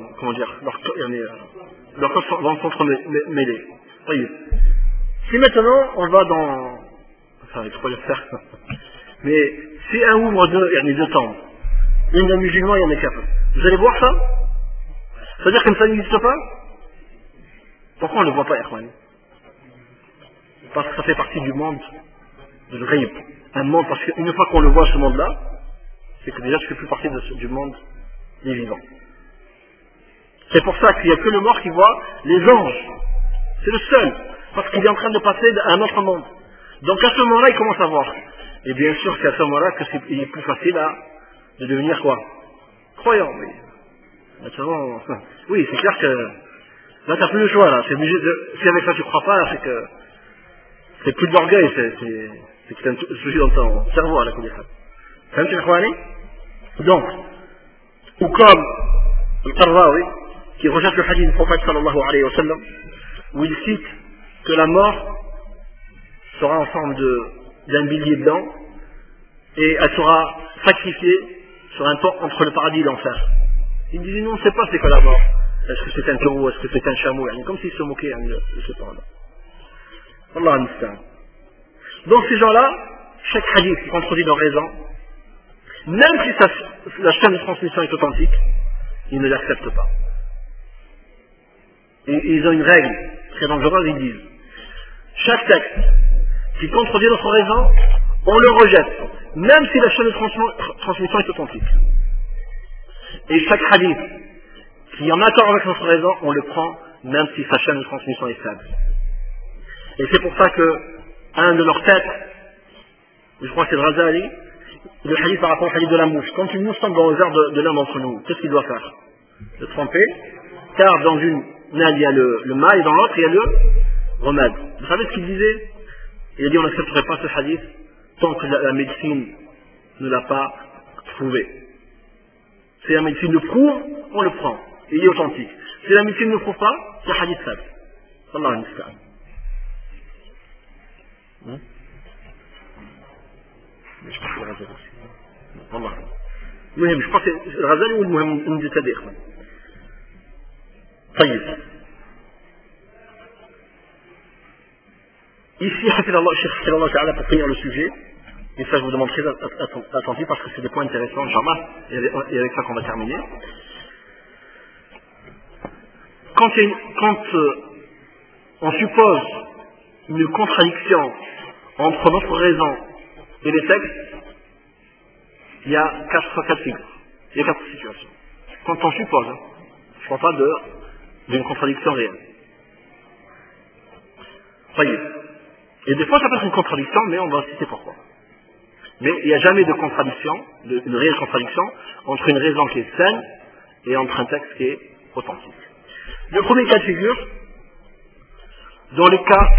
corps vont s'entremêler. Voyez. Si maintenant on va dans... Enfin, il faut le faire. Mais si un ouvre deux tombes, une d'un musulman et un d'un kafir, vous allez voir ça? C'est-à-dire que ça n'existe pas? Pourquoi on ne le voit pas, Ikhwan? Parce que ça fait partie du monde de l'ghaib. Un monde, parce qu'une fois qu'on le voit, ce monde-là, c'est que déjà tu ne fais plus partie du monde des vivants. C'est pour ça qu'il n'y a que le mort qui voit les anges. C'est le seul. Parce qu'il est en train de passer à un autre monde. Donc à ce moment-là, il commence à voir. Et bien sûr qu'à ce moment-là, il est plus facile de devenir quoi? Croyant, oui. Maintenant, oui, c'est clair que là, tu n'as plus le choix. Là. Si avec ça tu ne crois pas, c'est que c'est plus de l'orgueil, c'est que c'est un sujet dans ton cerveau à la connaissance. Donc, ou comme Al-Qarrawi, qui rejette le hadith du prophète sallallahu alayhi wa sallam, où il cite que la mort sera en forme d'un bélier blanc et elle sera sacrifiée sur un pont entre le paradis et l'enfer. Il disait non, on ne sait pas c'est quoi la mort. Est-ce que c'est un taureau, est-ce que c'est un chameau, comme s'il se moquait de ce temps-là. Allah al-Mustan. Donc ces gens-là, chaque hadith qui contredit leur raison, même si la chaîne de transmission est authentique, ils ne l'acceptent pas. Et ils ont une règle très dangereuse, ils disent chaque texte qui contredit notre raison, on le rejette, même si la chaîne de transmission est authentique. Et chaque hadith qui est en accord avec notre raison, on le prend, même si sa chaîne de transmission est faible. Et c'est pour ça que un de leurs têtes, je crois que c'est le Ghazali, le hadith par rapport au hadith de la mouche. Quand une mouche tombe dans les airs de l'un d'entre nous, qu'est-ce qu'il doit faire? Le tremper, car dans une main il y a le mal et dans l'autre il y a le remède. Vous savez ce qu'il disait? Il a dit on n'accepterait pas ce hadith tant que la médecine ne l'a pas prouvé. Si la médecine le prouve, on le prend. Il est authentique. Si la médecine ne le prouve pas, c'est un hadith faible. Allah al-Mustan. Je crois que c'est le Ghazali aussi. Allah. Je crois que c'est le Ghazali ou le Muhammad Mujtadi. طيب. Ici, Hafidallah Ta'ala, pour finir le sujet, et ça je vous demande très attentif parce que c'est des points intéressants, Inch'Allah, et avec ça qu'on va terminer. Quand on suppose une contradiction entre notre raison et les textes, il y a quatre cas de figure, il y a quatre situations. Quand on suppose, je ne parle pas d'une contradiction réelle. Voyez. Et des fois ça peut être une contradiction, mais on va citer pourquoi. Mais il n'y a jamais de contradiction, une réelle contradiction, entre une raison qui est saine et entre un texte qui est authentique. Le premier cas de figure, dans les cas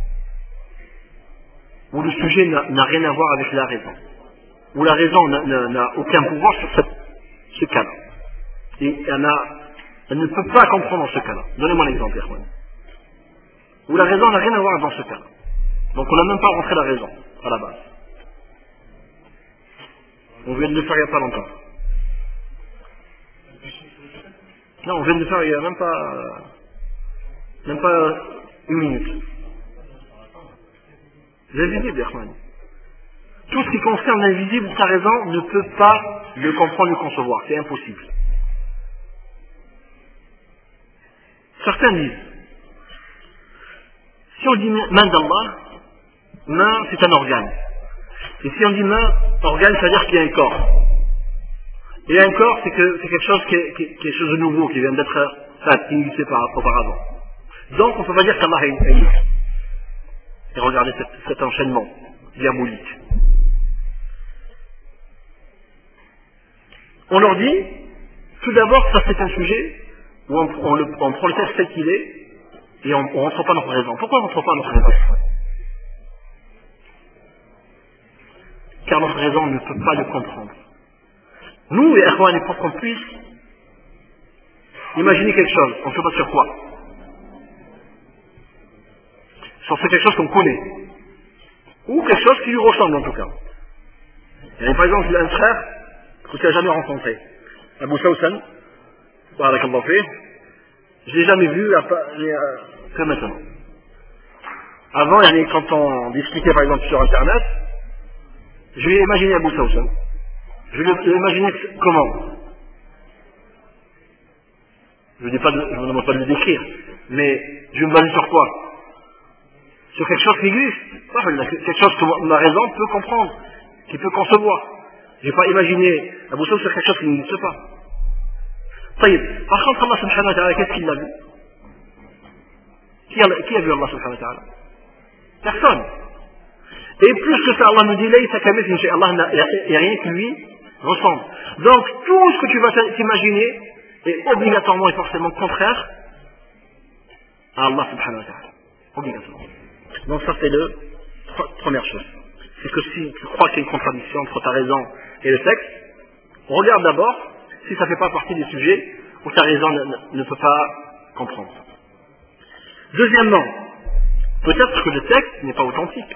où le sujet n'a rien à voir avec la raison, où la raison n'a aucun pouvoir sur ce cas-là. Et elle ne peut pas comprendre ce cas-là. Donnez-moi l'exemple, Erwan. Où la raison n'a rien à voir dans ce cas-là. Donc on n'a même pas rentré la raison, à la base. On vient de le faire il n'y a pas longtemps. Non, on vient de le faire il n'y a même pas une minute. L'invisible, Yahman. Tout ce qui concerne l'invisible, sa raison ne peut pas le comprendre, le concevoir. C'est impossible. Certains disent, si on dit main d'Allah, main c'est un organe. Et si on dit main, organe, ça veut dire qu'il y a un corps. Et un corps, c'est quelque chose qui est quelque chose de nouveau, qui vient d'être qui n'existait pas auparavant. Donc on ne peut pas dire qu'Allah est unique. Et regardez cet enchaînement diabolique. On leur dit, tout d'abord, ça c'est un sujet où on prend le texte tel qu'il est et on ne rentre pas dans notre raison. Pourquoi on ne rentre pas dans notre raison? Car notre raison ne peut pas le comprendre. Nous, les Ikhwan, il faut qu'on puisse imaginer quelque chose. On ne sait pas sur quoi. Sur quelque chose qu'on connaît. Ou quelque chose qui lui ressemble en tout cas. Il y a par exemple un frère que tu n'as jamais rencontré. Abu Sawsan, je ne l'ai jamais vu que maintenant. Avant, quand on discutait par exemple sur Internet, je lui ai imaginé Abu Sawsan. Je lui ai imaginé comment. Je ne vous demande pas de le décrire, mais je me base sur quoi? Sur quelque chose qui existe. Quelque chose que ma raison peut comprendre, qui peut concevoir. Je n'ai pas imaginé Abu Sawsan sur quelque chose qui n'existe pas. Par contre, Allah subhanahu wa ta'ala, qu'est-ce qu'il a vu? Qui a vu Allah subhanahu wa ta'ala? Personne. Et plus que ça, Allah nous dit, Allah, il n'y a rien qui lui ressemble. Donc, tout ce que tu vas t'imaginer est obligatoirement et forcément contraire à Allah subhanahu wa ta'ala. Obligatoirement. Donc ça, c'est la première chose. C'est que si tu crois qu'il y a une contradiction entre ta raison et le texte, regarde d'abord si ça ne fait pas partie des sujets où ta raison ne peut pas comprendre. Deuxièmement, peut-être que le texte n'est pas authentique.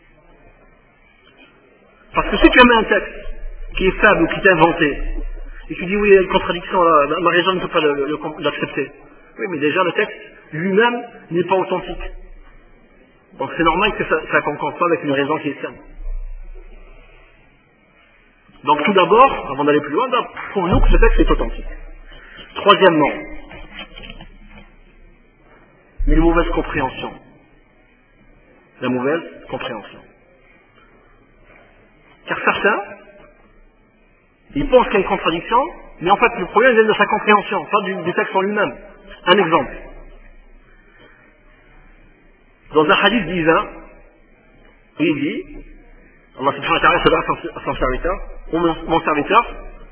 Parce que si tu amènes un texte qui est faible ou qui est inventé, et tu dis oui, il y a une contradiction, là, ma raison ne peut pas l'accepter. Oui, mais déjà le texte lui-même n'est pas authentique. Donc c'est normal que ça ne concorde pas avec une raison qui est saine. Donc tout d'abord, avant d'aller plus loin, prouve-nous que ce texte est authentique. Troisièmement, une mauvaise compréhension. La mauvaise compréhension. Car certains, ils pensent qu'il y a une contradiction, mais en fait le problème vient de sa compréhension, pas du texte en lui-même. Un exemple. Dans un hadith divin, il dit, Allah subhanahu wa ta'ala s'adresse à son serviteur, mon serviteur,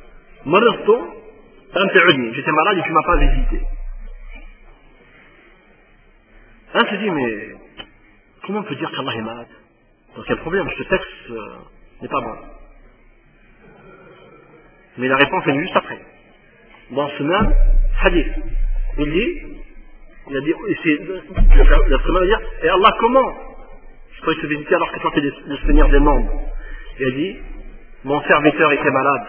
j'étais malade et tu ne m'as pas visité. Un se dit, mais comment on peut dire qu'Allah est malade? Donc il y a un problème, ce texte n'est pas bon. Mais la réponse est juste après. Dans ce même hadith, il a dit, la première va dire, et Allah comment je peux te visiter alors que toi tu es le Seigneur des mondes? Il a dit, mon serviteur était malade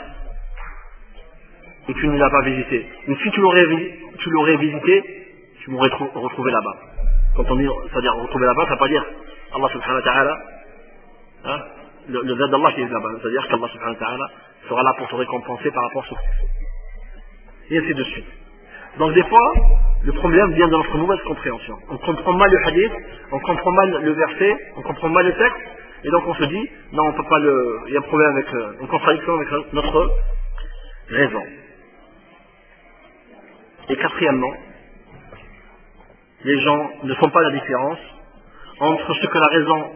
et tu ne l'as pas visité. Mais si tu l'aurais visité, tu m'aurais retrouvé là-bas. Quand on dit, c'est-à-dire retrouver là-bas, ça ne veut pas dire Allah subhanahu wa ta'ala, hein, le verbe d'Allah qui est là-bas, c'est-à-dire qu'Allah subhanahu wa ta'ala sera là pour te récompenser par rapport à ce que tu fais. Et ainsi de suite. Donc des fois, le problème vient de notre mauvaise compréhension. On comprend mal le hadith, on comprend mal le verset, on comprend mal le texte, et donc on se dit, non, on peut pas il y a un problème avec, une contradiction avec notre raison. Et quatrièmement, les gens ne font pas la différence entre ce que la raison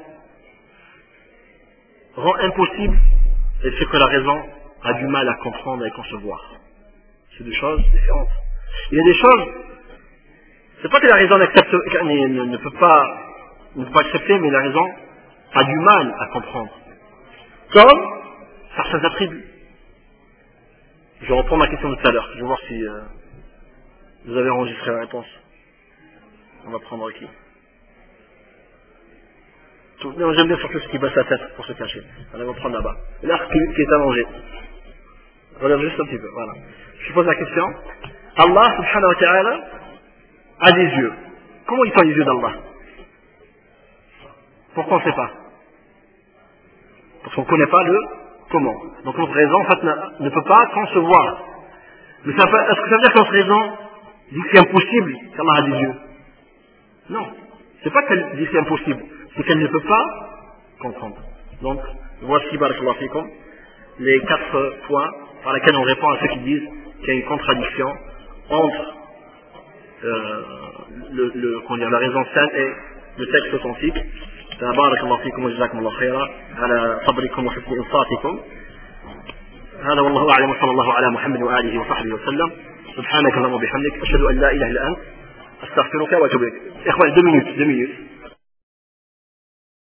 rend impossible et ce que la raison a du mal à comprendre et à concevoir. C'est deux choses différentes. Il y a des choses, c'est pas que la raison ne peut pas accepter, mais la raison a du mal à comprendre. Comme certains attributs. Je reprends ma question de tout à l'heure. Je vais voir si vous avez enregistré la réponse. On va prendre qui? Non, j'aime bien surtout ce qui baisse la tête pour se cacher. Allez, on va prendre là-bas. L'arc qui est allongé. Regarde juste un petit peu, voilà. Je pose la question. Allah subhanahu wa ta'ala a des yeux. Comment ils sont les yeux d'Allah? Pourquoi on ne sait pas? Parce qu'on ne connaît pas le comment. Donc notre raison en fait ne peut pas concevoir. Mais est-ce que ça veut dire que notre raison dit que c'est impossible qu'Allah a des yeux? Non. C'est pas qu'elle dit que c'est impossible, c'est qu'elle ne peut pas comprendre. Donc voici, barakallahu fikum, les 4 points par lesquels on répond à ceux qui disent qu'il y a une contradiction entre la raison saine et le texte authentique. بارك الله فيكم وجزاكم الله خيرا على صبركم وحسن إنصاتكم. هذا والله أعلم وصلى الله على محمد وآله وصحبه وسلم. سبحانك اللهم وبحمدك أشهد أن لا إله إلا أنت أستغفرك وأتوب إليك. إخوان 2 minutes